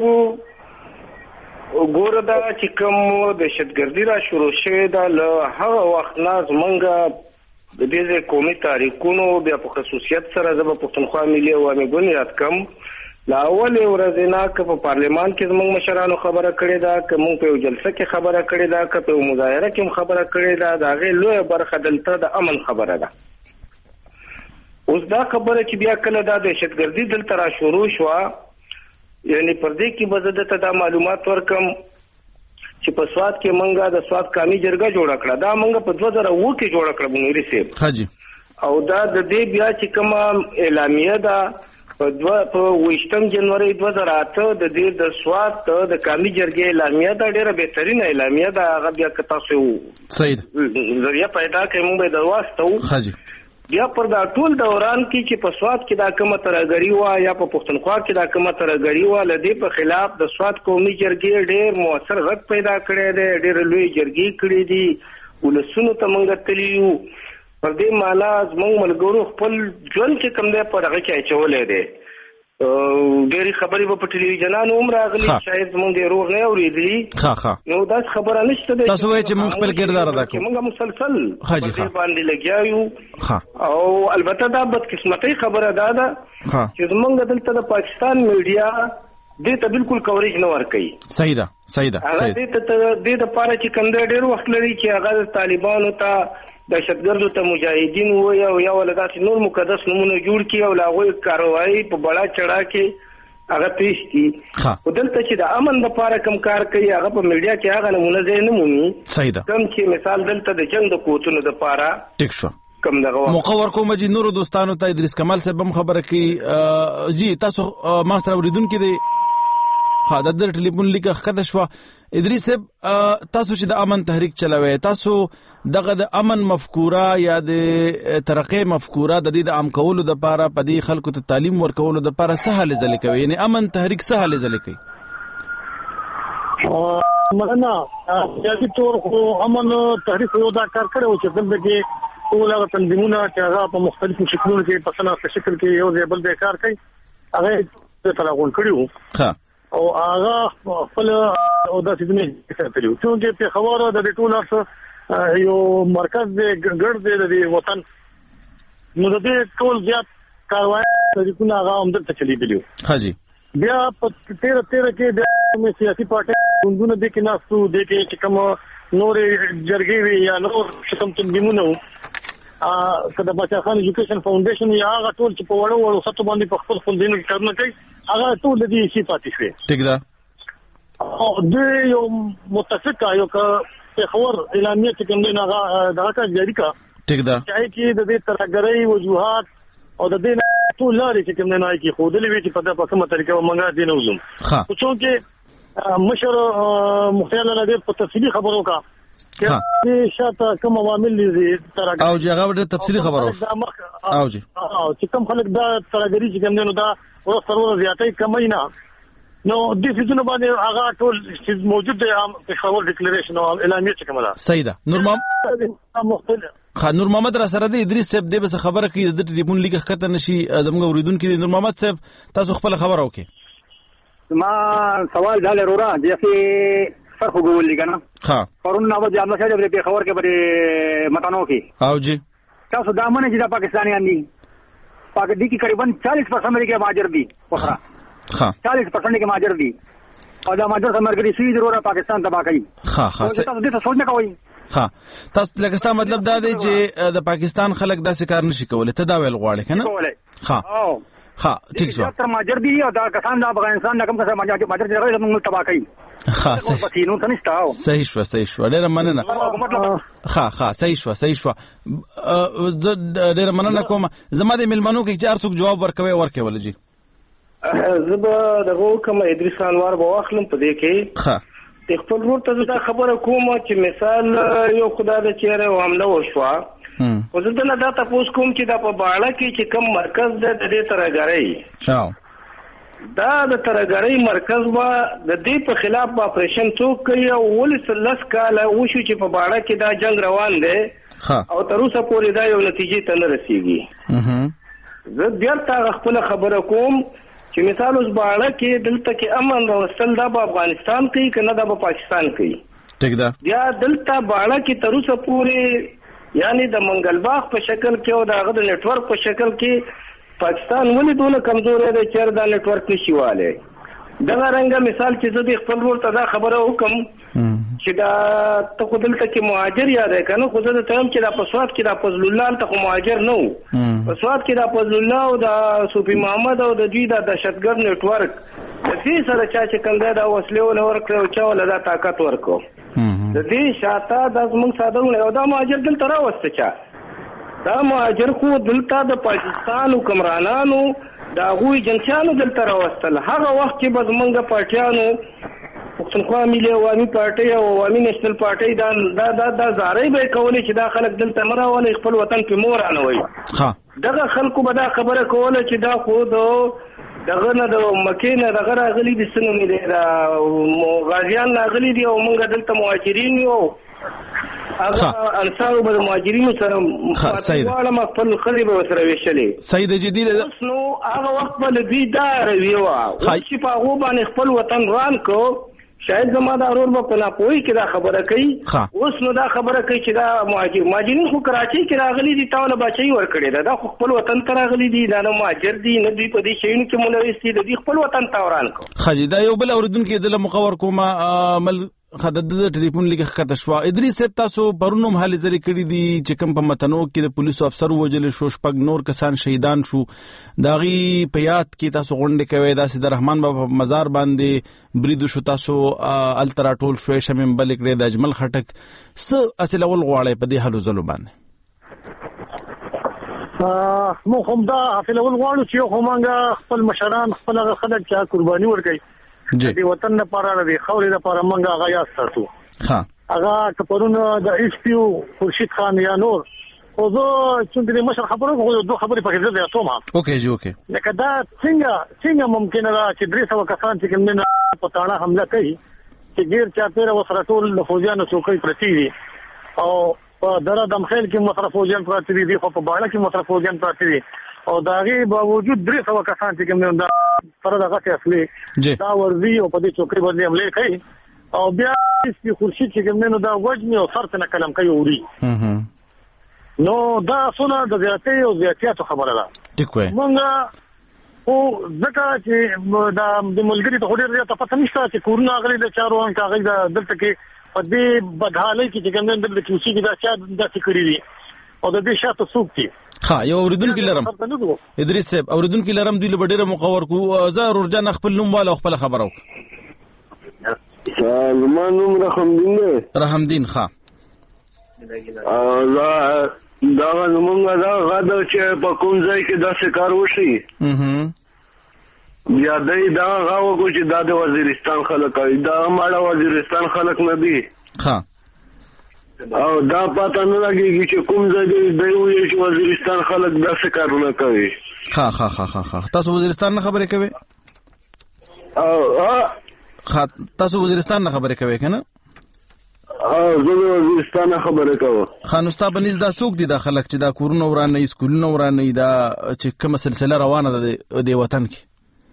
ګوره دا چې کوم دهشتګردي را شروع شوې ده له هغه وخت نه زمونږ د دې قومي تاریخونو بیا په خصوصیت سره زه به پښتونخوا ملي عوامي ګوند یاد کم لا اولې ورځې نه که په پارلمان کې زموږ مشرانو خبره کړې ده که موږ په یو جلسه کې خبره کړې ده که په یو مظاهره کې هم خبره کړې ده د هغې لویه برخه دلته د امن خبره ده. اوس دا خبره چې بیا کله دا دهشتګردي دلته را شروع شوه یعنې پر دې کې به زه درته دا معلومات ورکم چې په سوات کې موږ د سوات قامي جرګه جوړه کړه دا موږ په دوه زره اووه کې جوړه کړه منیري صاحب حاجي او دا د دې بیا چې کومه اعلامیه ده په دوه په ویشتم جنوري دوه زره اته د دې د سوات د قامي جرګې اعلامیه ده ډېره بهترینه اعلامیه ده هغه بیا که تاسو صحیح ذریعه پیدا کړئ موږ به یې درواستو حاجي بیا پر دا ټول دوران کې چې په سوات کې دا کومه ترهګري وه یا په پښتونخوا کې دا کومه ترهګري وه له دې په خلاف د سوات قومي جرګې ډېر مؤثر غږ پیدا کړی دی ډېرې لویې جرګې کړي دي ولسونو ته موږ تللي یو پر دې معنا زموږ ملګرو خپل ژوند چې کوم دی په هغه کې اچولی دی ډېرې خبرې به په ټلویزیونانو هم راغلي شاید زموږ ډېر روغ نه اورېدلي نو داسې خبره نشته دی تاسو وایئ چې موږ خپل کردار ادا کوو موږ مسلسل په دې باندې لګیا یو او البته دا بدقسمتۍ خبره دا ده چې زموږ دلته د پاکستان میډیا دې ته بالکل کوریج نه ورکوي. صحیح ده صحیح ده هغه دې ته دې دپاره چې کوم دی ډېر وخت لري چې هغه د طالبانو ته دهشتګردو ته مجاهدین ووایي او یا ولا داسې نور مقدس نومونه جوړ کړي او له هغوی کاروایي په بړا چړا کې هغه پیش کړي خو دلته چې د امن دپاره کوم کار کوي هغه په میډیا کې هغه نمونه ځای نه مومي. صحیح ده کوم چې مثال دلته د جنګ د قوتونو دپاره ټیک شو مقور کوم جی نورو دوستانو ته ادریس کمال صاحب هم خبره کوي جی تاسو ما سره اوریدونکي دی ها د در ټلیفون لیکه ښکته شوه ادریس صاحب تاسو چې د امن تحریک چلوئ تاسو دغه د امن مفکوره یا د ترقۍ مفکوره د دې د عام کولو دپاره په دې خلکو ته تعلیم ورکولو دپاره څه هلې ځلې کوي یعنې امن تحریک څه هلې ځلې کوي؟ مننه سیاسي طور خو امن تحریک یو دا کار کړی و چې دلته کې ټول هغه تنظیمونه چې هغه په مختلفو شکلونو کې په صنعت شکل کې یو ځای بل ځای کار کوي هغه یې تراغون کړي وو او هغه خپل او داسې دنې ساتلي وو چونکې پېښور د دې ټول هر یو مرکز دی ګډ دی د دې وطن نو د دې ټول زیات کاروایي طریقونه هغه همدلته چلېدلي وو حاجي بیا په تېره تېره کې بیا سیاسي پارټۍ ګوندونه دې کې ناست وو دې کې چې کوم نورې جرګې وي یا نور چې کوم تنظیمونه وو که د باچا خان ایجوکیشن فاونډیشن یا هغه ټول چې په وړو وړو سطحو باندې په خپل خپل ځینو کې کارونه کوي هغه ټول د دې حصې پاتې شوې. ټیک ده او دوی یو متفقه یو که پېښور اعلامیه چې کوم دی نو هغه دغه کار جاري کړه ټیک ده چې هغې کې د دې ترهګرۍ وجوهات او د دې نه ټول لارې چې کوم دی نو هغې کې ښودلې وي چې په دا په کومه طریقه به موږ دې نه وځو خو چونکې مشر مختار الله ډېر په تفصیلي خبرو وکړه چې شاته کوم عوامل دي ترهګرۍ او چې هغه ډېر تفصیلي خبره وکړه او چې کوم خلک دا ترهګري چې کوم دی نو دا ورځ تر ورځې زیاتۍ کموي نه نو دې څیزونو باندې هغه ټول موجود دی پېښور ډیکلریشن او اعلامیه چې کومه ده. صحیح ده. نور محمد ښه نور محمد را سره دی ادریس صاحب دې بس خبره کوي د ټلیفون لیکه ښکته نه شي زموږ اورېدونکي دي. نور محمد صاحب تاسو خپله خبره وکړئ. ما سوال دا لرورا جیسے سر خو ګولې که نه ښه پرون نو د احمد صاحب د پېښور کې پرې متنو کې او جی تاسو دا منئ چې دا پاکستانیان دي پاک دي کې قریباً چالیس پرسنټ کې مهاجر دي پخرا چالیس پرسنټ کې مهاجر دي او دا مهاجر سمرګري سوي ضروره پاکستان تباہ کوي. ها ها تاسو دې ته سوچ نه کوئ. ها تاسو لکه ستا مطلب دا دی چې د پاکستان خلک داسې کار نشي کولی ته دا ویل غواړې که نه؟ ها ها ټیک شو تر ماجر دی او دا کسان د افغانستان نکم کسان ماجر ماجر دغه موږ تبا کوي ها صحیح نو تنشتاو صحیح شو صحیح شو ډېر مننه ها ها صحیح شو صحیح شو ډېر مننه کوم زما د ملمنو کې چار څوک جواب ورکوي ورکوي ولجی زبا دغه کوم ادریس انوار به واخلم په دې کې ها خپل ورته دا خبره کوم چې مثال یو خدای د چیرې وامله وشوا او زه دلته دا تاسو کوم چې دا په باړه کې چې کوم مرکز ده د دې ترګړی دا د ترګړی مرکز وا د دې په خلاف په اپریشن څوک کوي او ولس لس کاله وشو چې په باړه کې دا جنگ روان دی او تر اوسه پورې دا یو نتیجې ته نه رسیږي زه بیا تا خپل خبره کوم چې مثال اوس باړه کې دلته کې امن راوستل دا په افغانستان کې کنه دا په پاکستان کې ټیک ده بیا دلته باړه کې تر اوسه پورې یعنی د منګلباغ په شکل کې او د هغه د نت ورک په شکل کې پاکستان ولې دونه کمزور دی چې دا نت ورک نشيواله دغه رنګه مثال چې زه د خپل ورته دا خبره وکم چې دا ته خو دلته کې مهاجر یاد کنه خو زه ته هم چې دا پسواد کې دا فضل الله ته مهاجر نه وو پسواد کې دا فضل الله او د صوفي محمد او د دوی د دهشتګرد نت ورک د دې سره چا چې کنده دا وسلې ول ورکړ او چا ول دا طاقت ورکو د دې شاته د زمون صادرونه او دا مهاجر دلته راوسته چا دا مهاجر خو دلته د پاکستان حکمرانانو دا غوي جنسيانو دلته راوستل هغه وخت چې بز منګه پارټیانو پښتونخوا ملي عوامي پارټي او عوامي نېشنل پارټي دا دا دا زاري به کولې چې دا خلک دلته مراونه خپل وطن په مور نه وي ها دغه خلکو به دا خبره کوله چې دا خو دغه نه د مکینه دغه راغلي د سنو ملي دا غازیان راغلي دي او موږ دلته مهاجرین یو هغه انصار به مهاجرینو سره مخاطبه ما خپل خلیبه وسره ویشلې سید جدید نو هغه وخت په دې دا رویوا چې په هغه باندې خپل وطن روان کو شاید زما دا ورور په نه پوي کې دا خبره کوي اوس نو دا خبره کوي چې دا مهاجر مهاجرین خو کراچي کې راغلي دي تاوله بچي ور کړی دا خو خپل وطن ته راغلي دي دا نو مهاجر دي نه دوی په دې شینو کې مولوي دي د خپل وطن ته وران کو خجدا یو بل اوردونکو د مخور کومه عمل خدد د ټلیفون لګه خطه شو ادریس صاحب تاسو پرونم حال زری کړی دي چې کوم په متنو کې د پولیسو افسر وجل شو شپږ نور کسان شهیدان شو داغي په یاد کې تاسو غونډه کوي دا سید رحمان بابا مزار باندې بریدو شو تاسو الترا ټول شوي شمم بل کړی د اجمل خټک س اصل اول غواړي په دې حلو زلو باندې مو هم دا اصل اول غواړو چې خو مونږ خپل مشران خپل خلک چې قرباني ورکړي د وطن لپاره د خوري لپاره مونږه غیا ستاسو ها هغه کپرونه د ایس پی او خورشید خان یا نور او زه چې د مشر خبرو غو دوه خبرې پکې زده اتم اوکې جی اوکې لکه دا څنګه څنګه ممکن را چې درې سو کسان چې کومه په تاړه حمله کوي چې غیر چا پیر وسره ټول د فوجانو څوکۍ پرتی دي او په دره دمخیل کې مصرف فوجان پراتی دي خو په باړه کې مصرف فوجان پراتی دي او داغي باوجود درې سو کسان چې کوم دا پر دغه اصلي دا ورزي او په دې چوکۍ باندې عمله کوي او بیا چې خورشید چې کوم دا وجني او سر ته کلم کوي وړي نو دا څونه د زیاتې او زیاتیاتو خبره ده ټیک وای مونږ او ځکه چې دا د ملګری ته ډېر زیات پته نشته چې کورونه غلي د چارو ان کاغذ دلته کې په دې بدحالۍ کې چې کوم دلته کې چې دا چا د فکرې دي او د دې شاته څوک دي ها یو اوریدونکو لرم ادریس صاحب اوریدونکو لرم دوی له ډیره مقور کو زه رورجان خپل نوم والا خپل خبرو سلمان نوم رحمدین دی رحمدین ها لا دا نومه دا غدا چې په کوم ځای کې داسې کار وشي اها بیا دای دا غاو کو چې دا د وزیرستان خلک دا ماړه وزیرستان خلک نه دي ها او دا پته نه لګیږي چې کوم ځای دی دوی چې وزیرستان خلک داسې کارونه کوي ها ها ها ها تاسو وزیرستان نه خبرې کوي او ها تاسو وزیرستان نه خبرې کوي کنه ها زه وزیرستان نه خبرې کوم خانوستا بنز دا څوک دي د خلک چې دا کورونه ورانه اسکولونه ورانه دا چې کوم سلسله روانه ده د وطن کې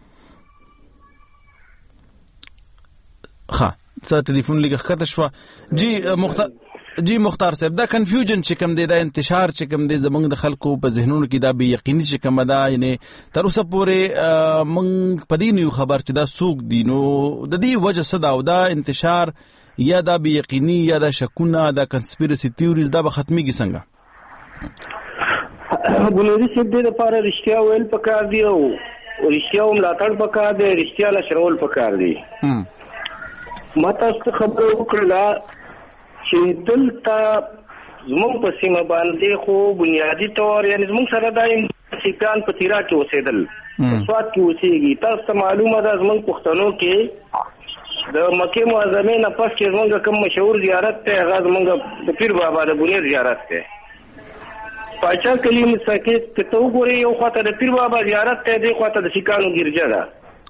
ها څه ټلیفون لګه خطه شو جی مختار جی مختار صاحب دا کنفیوژن چې کوم دی دا انتشار چې کوم دی زمونږ د خلکو په ذهنونو کې دا به یقیني چې کوم دا یعنی تر اوسه پورې مونږ پدې نیو خبر چې دا سوق دی نو د دې وجه صدا او دا انتشار یا دا به یقیني یا دا شکونه دا کنسپیرسی تیوریز دا به ختميږي څنګه بنوري څه دې لپاره رښتیا ویل پکار دی او رښتیا ملاتړ پکار دی، رښتیا نشرول پکار دی. ما تاسو خبره وکړه چې دلته زموږ په سیمه باندې خو بنیادی طور یعنی زموږ سره دایم سیکان په تیرا کې اوسېدل، په سوات کې اوسېږي. تاسو ته معلومه ده زموږ پښتنو کې د مکې معظمې نه پس چې زموږ کوم مشهور زیارت دی هغه زموږ د پیر بابا د بنیر زیارت دی. پاچا کلی مساکت ته تو ګوري یو خواته د پیر بابا زیارت ته دی، خواته د سیکانو ګرجا ده.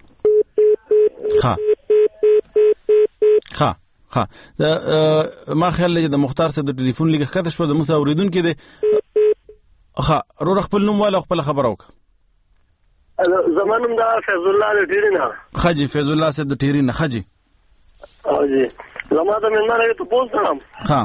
ها ها ها ما خیال لري د مختار صاحب د ټلیفون لیک کته شو د موسی اوریدونکو دی. ها رو خپل نوم والا خپل خبر اوک. زمانم دا فیض الله د ټیرینا. خجی فیض الله صاحب د ټیرینا خجی. او جی زما د منمنه ته پوښتنه. ها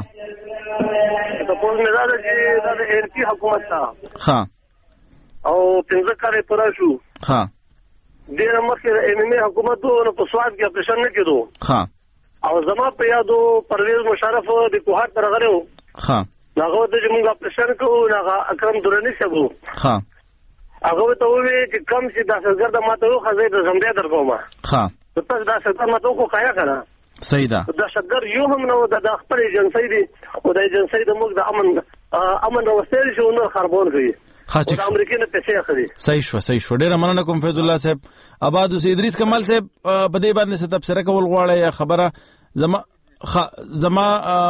ته پوښتنه دا چې دا د ان پی حکومت تا. ها او پنځه کال پر شو. ها ډیر مخکې د ان ام حکومتونو په سواد کې اپریشن نه کېدو. ها او زما په یادو پرویز مشرف د کوهات پر غلو. ها هغه د موږ اپریشن کوو هغه اکرم درنی سبو. ها هغه ته وی چې کم چې د سرګرد ماته یو خزې د زمبیا درکوما. ها تاسو دا سرګرد ماته کو کایا کړه. صحیح ده. دا سرګر یو هم نو د خپل ایجنسی دی او د ایجنسی د موږ د امن امن وسیل شو نو خربون کوي. د امریکای نه پیسې اخلي. صحیح شو صحیح شو. ډیر مننه کوم فیض الله صاحب. آباد اوسې ادریس کمال صاحب په دې باندې ست تبصره کول غواړي یا خبره زما زما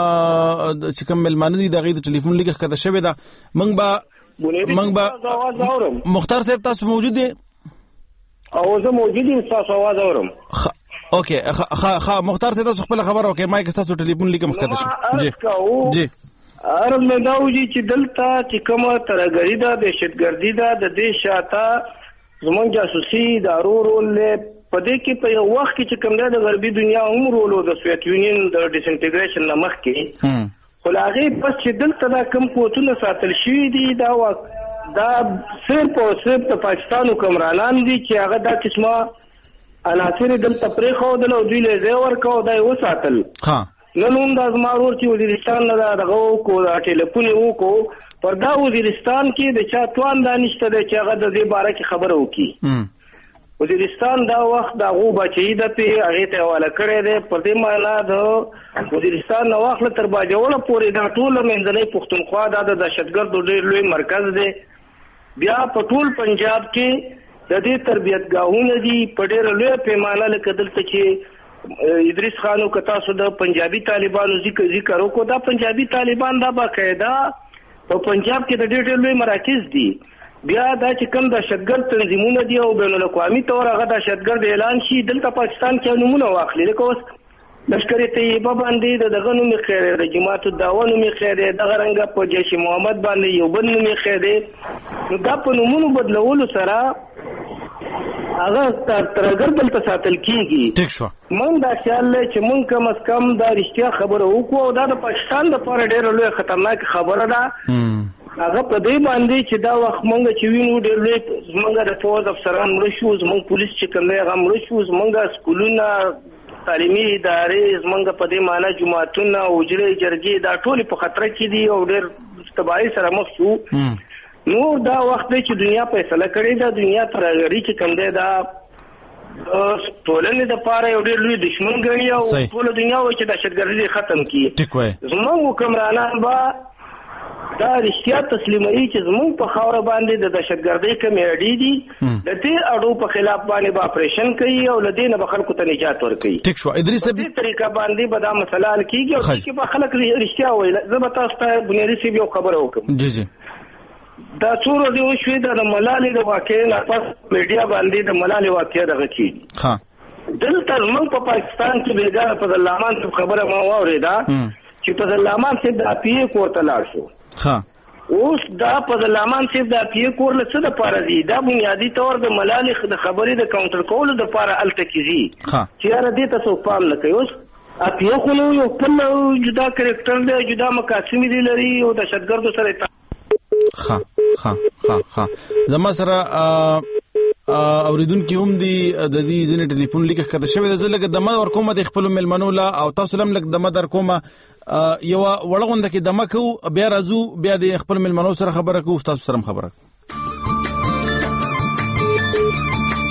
چې کوم ملمانه دي دغه د ټلیفون لیک کته شوی دا منګ با منګ با مختار صاحب تاسو موجود دي؟ او زه موجود یم، تاسو आवाज اورم. اوکې ښه ښه مختار صاحب تاسو خپل خبر اوکې ما کې تاسو ټلیفون لیک مخکته شو. جی جی ارم نه دا وږي چې دلته چې کومه ترګری ده دهشتګردي ده د دې شاته زمونږ جاسوسي دارو رول په دې کې په یو وخت کې چې کوم د غربي دنیا هم رول او د سوویت یونین د ډیسنټیګریشن نه مخکې خو هغه پس چې دلته دا کوم قوتونه ساتل شوي دي دا دا صرف او صرف د پاکستان حکمرانان دي چې هغه دا قسمه عناصر دلته پرې خو د دوی له ځای ورکو دا یو ساتل. ها نن هم د زمارور چې وزیرستان نه دغه کو دا ټلیفون وکړو پر دا وزیرستان کې د چا توان دانشته د چې هغه د دې باره کې خبره وکړي. وزیرستان دا وخت دا غو بچی د په هغه ته حواله کړی دی. پر دې معنا د وزیرستان نو واخله تر باجوړه پورې دا ټول منځنۍ پښتونخوا دا د دهشتګردو ډېر لوی مرکز دی. بیا په ټول پنجاب کې د دې تربیتګاهونه دي په ډېر لوی پیمانه لکه دلته چې ادریس خانو کتا سو د پنجابي طالبانو ذکر ذکر وکړو. دا پنجابي طالبان دا باقاعده په پنجاب کې د ډېر لوی مراکز دي. بیا دا چې کوم د دهشتګرد تنظیمونه دي او بین الاقوامي تور هغه د دهشتګرد اعلان شي دلته پاکستان کې نمونه واخلي. لکه اوس لشکر طیبه باندې دغه نوم خیر د جماعت الدعوه نوم خیر دغه رنګ په جیش محمد باندې یو بل نوم خیر. نو دا په نومونو بدلولو سره هغه ترګر دلته ساتل کیږي. ټیک شو. مونږ دا خیال لري چې مونږ کم از کم دا رښتیا خبره وکړو او دا د پاکستان لپاره ډېر لوی خطرناک خبره ده. هغه په دې باندې چې دا وخت مونږ چې وینو ډېر لوی مونږ د فوج افسران مړ شو، مونږ پولیس چې کوم دی هغه مړ شو، مونږ سکولونه تعلیمي ادارې زمونږ په دې معنا جماعتونه او جرې جرګې دا ټول په خطر کې دي او ډېر تباہي سره مخ شو. نور دا وخت دی چې دنیا فیصله کړې ده. دنیا ترغړی چې کوم دی دا ټولنې د پاره یو ډېر لوی دښمن ګڼي او ټول دنیا وایي چې دهشتګردي ختم کړي. زموږ حکمرانان به دا رښتیا تسلیموي چې زموږ په خاوره باندې د دهشتګردۍ کومې اډې دي د دې اډو په خلاف باندې به اپریشن کوي او له دې نه به خلکو ته نجات ورکوي. ټیک شو. ادریس صاحب په دې طریقه باندې به دا مسله حل کېږي او چې به خلک رښتیا وایي. زه به تاسو ته بنیادي صاحب یو خبره وکړم. جی جی دا څو ورځې وشوې د ملالۍ د واقعې نه پس میډیا باندې د ملالۍ واقعه دغه کېږي. ها دلته موږ په پاکستان کې بیګا فضل الرحمن صاحب خبره ما واورېده چې فضل الرحمن صاحب د اپیې کور ته لاړ شو. ها اوس دا فضل الرحمن صاحب د اپیې کور له څه دپاره ځي؟ دا بنیادي طور د ملالۍ د خبرې د کاونټر کولو دپاره هلته کې ځي چې یاره دې ته څوک پام نه کوي. اوس اپیې خو نو یو خپل جدا کرکټر دی، جدا مقاسمې دي لري او دهشتګردو سره ها ها ها ها زما سره اوریدونکو هم دي د دې ځینې ټلیفون لیک کته شوی د زلګ د مد ورکومه د خپل ملمنو لا او تاسو لم لک د مد ورکومه یو وړغوند کې د مکو بیا راځو بیا د خپل ملمنو سره خبره کوو تاسو سره خبره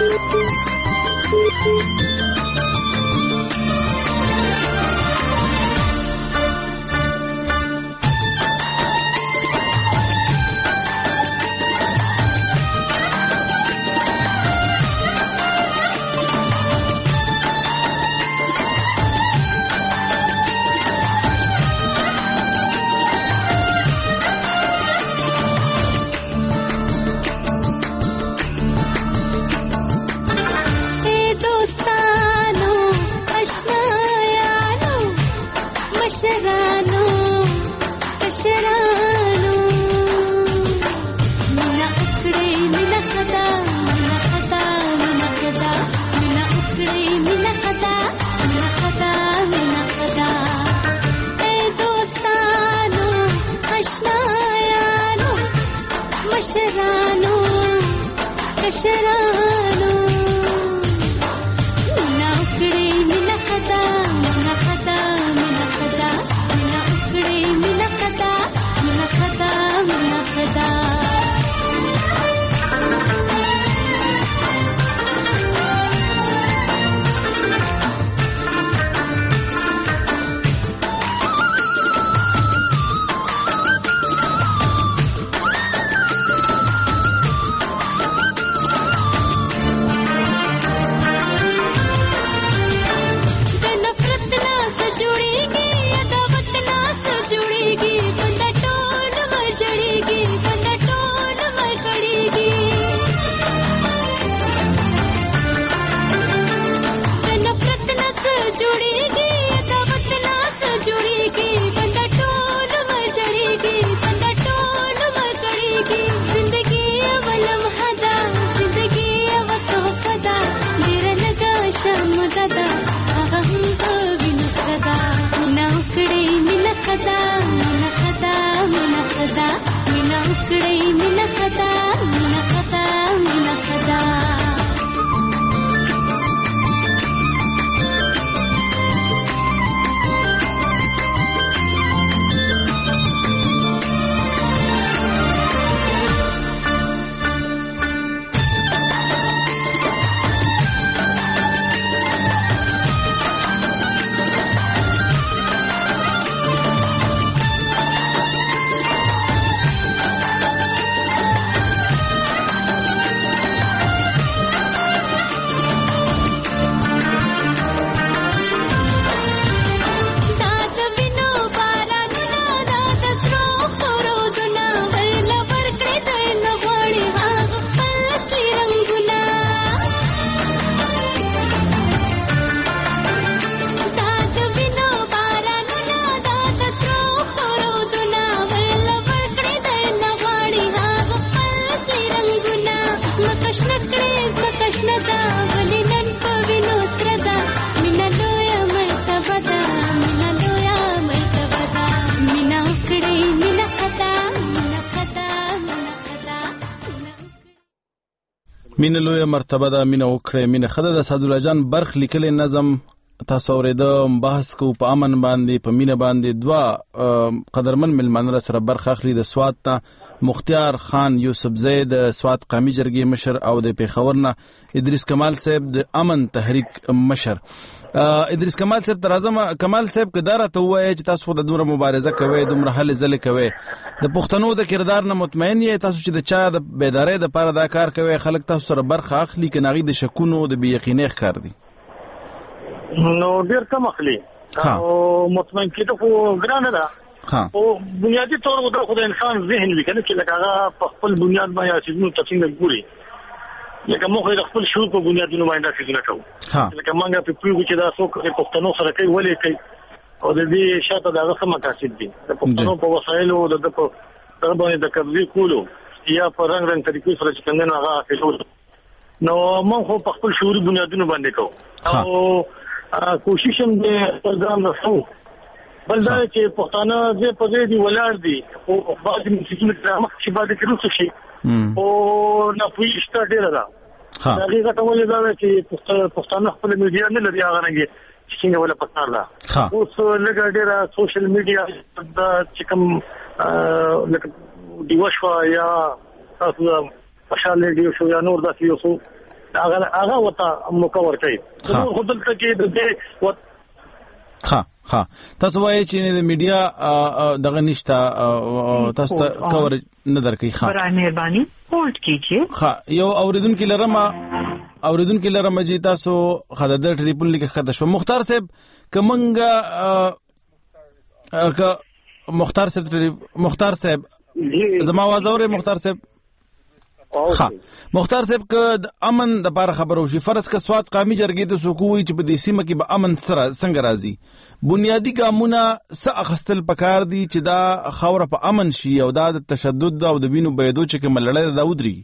مینه لویه مرتبه ده، مینه وکړه، مینه خده د سعدالله جان برخ لیکل نظم تاسو اوریدم بحث کو په امن باندې په مینه باندې دوا قدرمن ملمنه سره برخ اخلي د سواد ته مختیار خان یوسف زید سواد قومي جرګې مشر او د پیښور نه ادریس کمال صاحب د امن تحریک مشر. ادریس کمال صاحب تر اعظم کمال صاحب کدارته ته وایي چې تاسو د دومره مبارزه کوي، دومره هلې ځلې کوي، د پښتنو د کردار نه مطمئن یې تاسو چې د چا د بیدارۍ د پاره دا کار کوي، خلک تاسو سره برخه اخلي که ناغي د شکونو د بې یقینۍ ښکار دي؟ نو ډیر کم اخلي او مطمئن کېدو خو ګرانه ده، او بنیادی طور د خدای انسان ذهن وی کنه چې لکه هغه په خپل بنیاد باندې چې نو تفصیل ګوري، لکه موږ د خپل شعور په بنیادونو باندې فکر کوو، لکه موږ په پیغو چې دا څوک د پښتنو سره کوي ولې کوي او د دې شاته دا څه مقاصد دي د پښتنو په وسایلو د په تر باندې د قبضې کولو یا په رنګ رنګ طریقو سره چې څنګه هغه فیصله نو موږ په خپل شعوري بنیادونو باندې کوو او کوشش هم د پروګرام رسو بل دا چې پښتانه دې په دې دی ولر دي او بعض مسجدونو کې مخ چې بعد کې روسو شي او نه پوښتنه ډیره ده. دا هغه ته ولې دا چې پښتانه خپل میډیا نه لري هغه نه چې څنګه ولا پکار ده. اوس لږ ډیره سوشل میډیا د چې کوم لکه دیوښوا یا تاسو په شان ریډیو شو یا نور داسې یو څه هغه هغه وته مکور کوي نو خپل ته کې د دې ها ها تاسو وایي چې د میډیا دغه نشته تاسو ته کور نه درکې ښه برای مهرباني هولډ کیجیے ها یو اوریدونکو لرم اوریدونکو لرم چې تاسو خدای ټلیفون لیکه خدای شو مختار صاحب کمنګ ک مختار صاحب مختار صاحب زما आवाज اوري مختار صاحب ها مختار صاحب ک د امن د بار خبرو شي فرض ک سواد قومي جرګې د سکووي چې په دې سیمه کې به امن سره څنګه راځي بنیادی ګامونه س اخستل پکار دي چې دا خوره په امن شي او دا د تشدد او د وینو بيدو چې کوم لړۍ دا ودري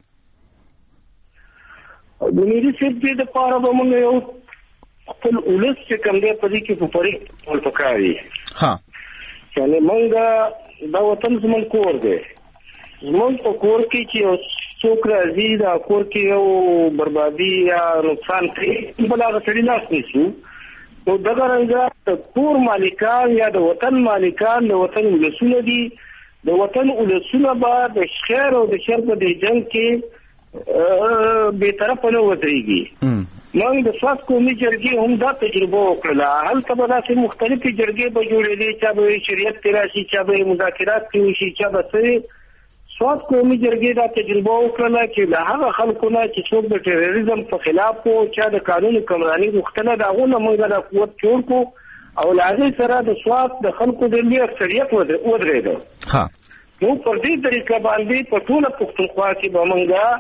بنیادی سیب د پاره به موږ یو خپل ولس چې کوم دی په دې کې په پرې ټول پکاري ها یعنی موږ دا وطن زمون کور دی زمون په کور کې چې څوک راځي دا کور کې یو بربادي یا نقصان کوي بل هغه سړي لاس نیسو نو دغه رنګه کور مالکان یا د وطن مالکان د وطن ولسونه دي د وطن ولسونه به د خیر او د شر په جنگ کې به طرفه نه ودرېږي موږ د سواد قومي جرګې هم دا تجربه وکړه هلته به داسې مختلفې جرګې به جوړېدې چا به شریعت کې راشي چا به مذاکرات کې وشي چا به څه سواد قومي جرګې دا تجربه وکړه چې له هغه خلکو نه چې څوک د ټیرریزم په خلاف وو چا د قانون کمرانی غوښتنه دا غوونه موږ د قوت جوړ کو او لاغې سره د سواد د خلکو د لوی اکثریت ودرېده ها نو پر دې طریقه باندې په ټول پښتونخوا کې به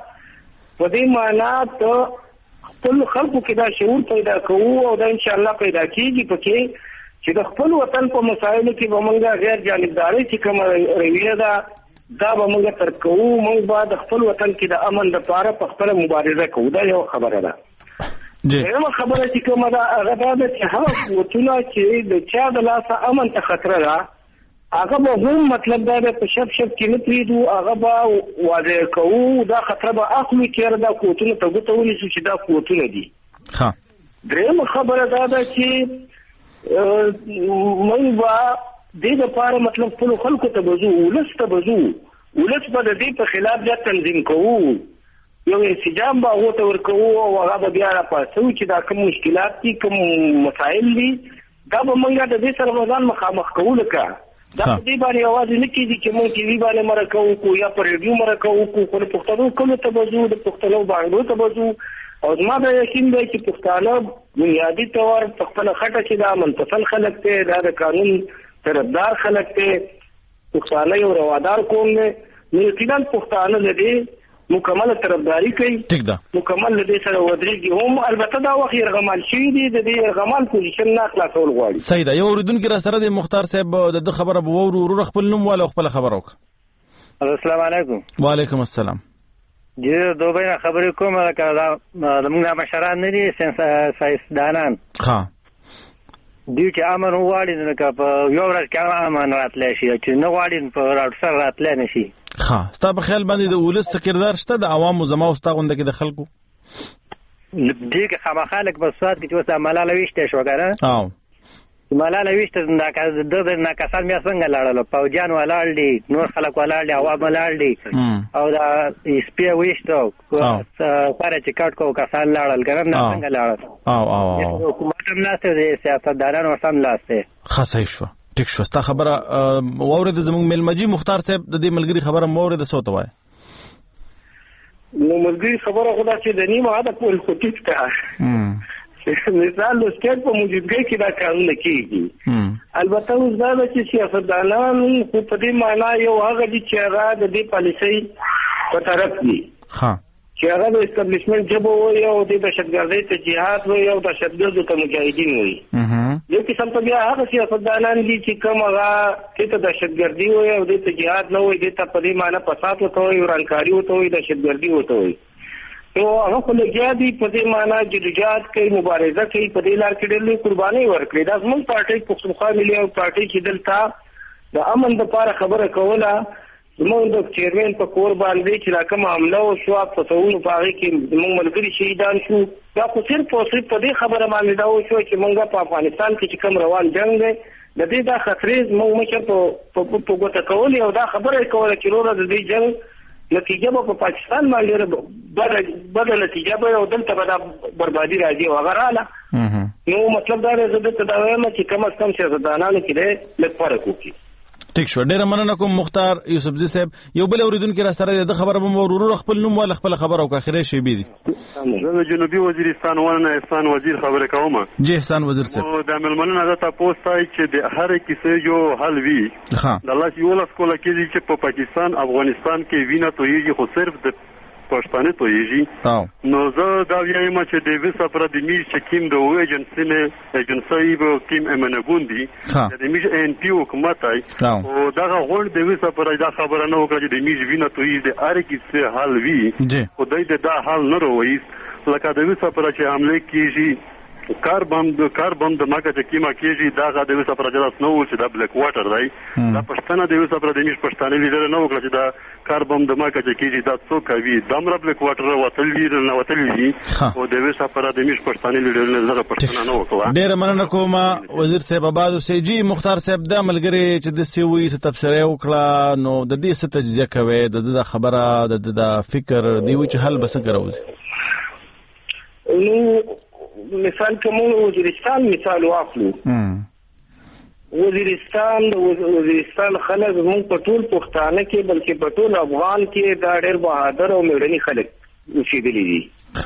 موږ په دې معنا ته خپل خلکو کې دا شعور پیدا کوو او دا ان شاء الله پیدا کیږي پکې چې د خپل وطن په مسایلو کې به موږ غیر جانبداري چې کوم رویه ده دا به موږ تر کوو موږ به د خپل وطن کې د امن لپاره په خپل مبارزه کوو دا یو خبره ده یو خبره چې کومه ده هغه دا ده چې هغه قوتونه چې د چا د لاسه امن ته خطر ده هغه به هم مطلب دا ده په شپ شپ کې نه پریدو هغه به واضح کوو دا خطر به اخلي چې دا قوتونه ته ګوته ونیسو چې دا قوتونه دي ها درېمه خبره دا ده چې موږ به دې لپاره مطلب خپل خلکو ته بزو ولس ته بزو ولس به د دې په خلاف بیا تنظیم کوو یو انسجام به هغه ته ورکوو او هغه به بیا راپاسو چې دا کوم مشکلات دي کوم مسایل دي دا به موږ د دې سره ځان مخامخ کوو لکه دا دې باندې आवाज نه کیږي چې موږ ټي وي باندې مرکو کو یا پر ریډیو مرکو کو خپل پښتنو کله ته بزو د پښتنو باندې ته بزو او زما د یقین دی چې پښتانه بنیادی تور خپل خټه چې دا منتفل خلک ته دا د قانون طرفدار خلک ته پښتانه یو روادار قوم دی نو یقینا پښتانه لدی مکمل طرفداري کوي ټیک ده مکمل لدی سره ودرېږي هم البته دا وخت یرغمال شي دي د دې یرغمال پوزیشن نه خلاصول غواړي صحیح ده یو اوریدونکو را سره د مختار صاحب د خبره به ورو ورو خپل نوم ولا خپل خبر وک السلام علیکم وعلیکم السلام جی دوباره خبرې کوم دا موږ مشران نه دي ساينسدانان ها دوی چې امن وغواړي نو که په یو ورځ کې امن راتلی شي چې نه غواړي په راډ سره راتلی نه شي ها ستا په خیال باندې د ولس کردار شته د عوامو زما او ستا غونډه کې د خلکو دې کې خامخا لږ په سواد کې چې اوس ملاله ویشته شو که نه او ملاله ویشته د ناکسان بیا څنګه لاړل پوجان ولاړ دي نور خلک ولاړ دي عوام ولاړ دي او دا سپی ویشته سره چې کټ کو کسان لاړل که نه څنګه لاړل او او حکومت هم ناسته دی سیاستدانان ورته هم ناسته ښه صحیح شوه ټیک شوه ستا خبره واورېده زموږ میلمجي مختار صاحب د دې ملګري خبره مو واورېده څه ورته وایې نو ملګري خبره خو داسې د نیمه حده پورې خو ټیک ده مثال د سټیټ په موجودګۍ کې دا کارونه کېږي البته اوس دا ده چې سیاستدانان خو په دې معنا یو هغه دي چې هغه د دې پالیسۍ په طرف دي چې هغه د اسټابلیشمنټ ژبه وایي او د دهشتګردۍ ته جهاد وایي او دهشتګردو ته مجاهدین وایي یو قسم ته بیا هغه سیاستدانان دي چې کوم هغه دې ته دهشتګردي وایي او دې ته جهاد نه وایي دې ته په دې معنا فساد ورته وایي ورانکاري ورته وایي دهشتګردي ورته وایي نو هغه خو لګیا دي په دې معنا جدوجہد کوي مبارزه کوي په دې لار کې ډېر لوی قرباني ورکړي دا زموږ پارټي پښتونخوا ملي او پارټي چې دلته د امن لپاره خبره کوله زموږ د چیرمن په کور باندې چې راکم حمله او شو په تاسو په هغه کې زموږ ملګری شهیدان شو دا خو صرف او صرف په دې خبره باندې دا وشو چې موږ په افغانستان کې چې کوم روان جنگ دی د دې دا خطرې موږ مشه په په ګوته کولې او دا خبره کوله چې وروره د دې جنگ نتیجه په پاکستان باندې بد نتیجه به او دلته به بربادي راځي او هغه رااله نو مطلب دا دی زه ته دا وایم چې کم از کم سیاستدانانو کې دی لږ فرق وکړي. ټیک شو، ډیره مننه کوم مختار یوسفزي صاحب. یو بل اوریدونکو را سره د خبره به ورور خپل نوم ول خپل خبره او اخره شی بي دي. زه د جنوبي وزیرستان ونه احسان وزیر خبره کوم. جی احسان وزیر صاحب، او د عملمنه نه تاسو ته چې د هر کیسې یو حل وی. د الله یو لاس کوله کې چې په پاکستان افغانستان کې وینه تویږي خو صرف د پښتانه تویږي. نو زه دا وایم چې د وسه پر د میش چې کیم د وې ایجنسی نه ایجنسی به کیم امنګوندي د میش ان پی حکومت ای او دا غوړ د وسه پر دا خبره نه وکړه چې د میش وینه تویږي د هر کیسه حل وی خو دای د دا حل نه روي لکه د وسه پر چې حمله کیږي کار بم د کار بم د ماکه چې کیما کیږي دا غا د وسه پر جلاس نو چې دا بلیک واټر دی دا پښتنه د وسه پر د میش پښتانه لیدل نه وکړه چې دا کار بم د ماکه چې کیږي دا څو کوي دمر بلیک واټر وتل ویل نه وتل وی او د وسه پر د میش پښتانه لیدل نه زغه پښتنه نه وکړه. ډیر مننه کوم وزیر صاحب آباد سیجی مختار صاحب د عملګری چې د سیوي ست تفسیر وکړه نو د دې ست تجزیه کوي د خبره د فکر دی چې حل بس کراوځي. نو مثال کوم وزیرستان مثال واخلو وزیرستان د وزیرستان خلک موږ په ټول پښتانه کې بلکې په ټول افغان کې دا ډېر بهادر او میړني خلک اوسېدلي دي.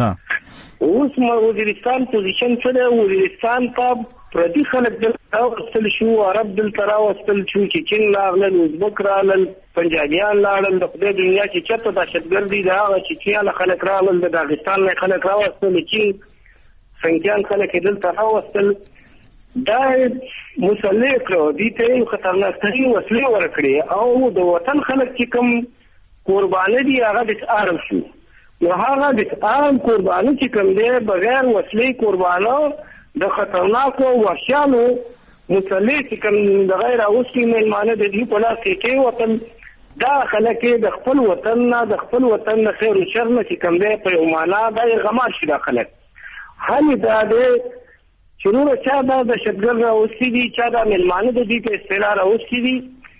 اوس ما وزیرستان پوزیشن څه دی؟ وزیرستان ته پردي خلک دلته راوستل شو، عرب دلته راوستل شو، چې چین راغلل، ازبک راغلل، پنجابیان لاړل، د خدای دنیا چې چېرته دهشتګردي د هغه چیچیانه خلک راغلل، د داغستان نه خلک راوستل، چین سنگیان خلک دلته راوستل. دا مسلح کړو دي ته یو خطرناک ترین وسلې ورکړي او د وطن خلک چې کوم قرباني دي هغه د آرام شو. نو هغه د آرام قرباني چې کوم دی بغیر وسلې قربانو د خطرناکو وحشیانو مسلح چې کوم د غیر اوسکي مېلمانه د دې په لاس کې کې وطن دا خلک د خپل وطن نه د خپل وطن نه خیر او شر نه چې کوم دی په یو معنا دا غمار شي دا خلک حال دا دی چې نور چا دا د شتګر راوستي دي، چا دا مېلمانه د دې په اصطلاح راوستي دي.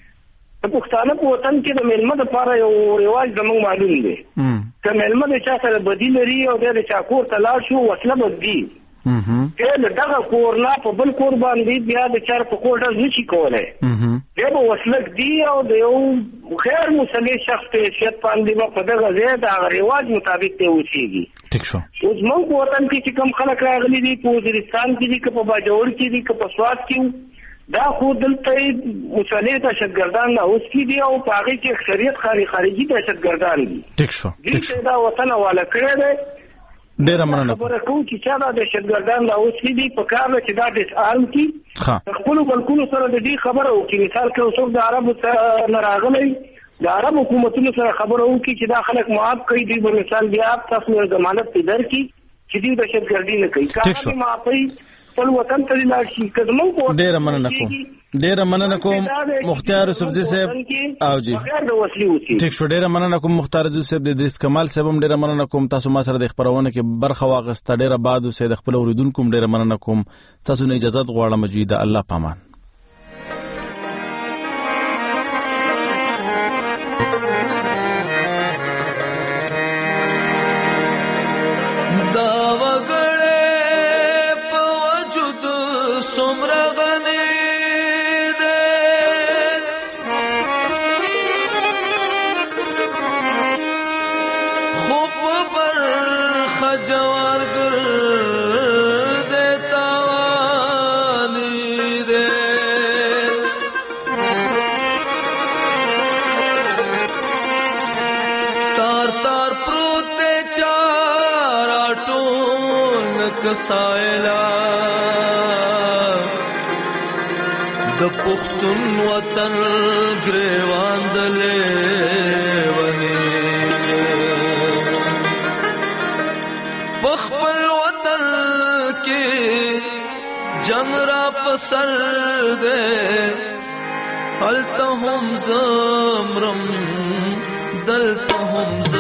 د پښتانه په وطن کې د مېلمه دپاره یو رواج زموږ معلوم دی که مېلمه د چا سره بدي لري او دی د چا کور ته لاړ شو وسله به ږدي دی له دغه کور نه په بل کور باندې بیا د چا په کور ډز نشي کولی دی به وسله ږدي او د یو غیر مسلح شخص په حیثیت باندې به په دغه ځای د هغه رواج مطابق دی اوسېږي. اوس موږ په وطن کې چې کوم خلک راغلي دي په وزیرستان کې دي که په باجوړ کې دي که په سوات کې دا خو دلته مسلح دهشتګردان راوستي دي او په هغې کې اکثریت خارجي دهشتګردان دي. دوی ته دا وطن حواله کړی دی. ډیره مننه خبره کوم چې چا دا دهشتګردان راوستي دي په کار ده چې دا ډسارم کړي د خپلو ملکونو سره د دې خبره وکړي. مثال که څوک د عربو نه راغلی د عرب حکومتونو سره خبره وکړي چې دا خلک معاف کړي دوی به مثال بیا تاسو له ضمانت پې درکړي چې دوی دهشتګردي نه کوي. که هغه معافوي خپل وطن ته لاړ شي که زموږ په ډیره مننه کوم ډیره مننه کوم مختار یوسفزي صاحب او جی ټیک شو. ډیره مننه کوم مختار یوسفزي صاحب د دریس کمال صاحب هم ډیره مننه کوم تاسو ما سره د خبرونه کې برخه واغسته. ډیره بعد اوسه د خپل اوریدونکو ډیره مننه کوم. تاسو نه اجازه غواړم چې د الله پامان سایلا د پښتون وطن ګریوان دلې ونی پخپل وطن کې جنگ را پسر دے هلته هم زمرم دلته هم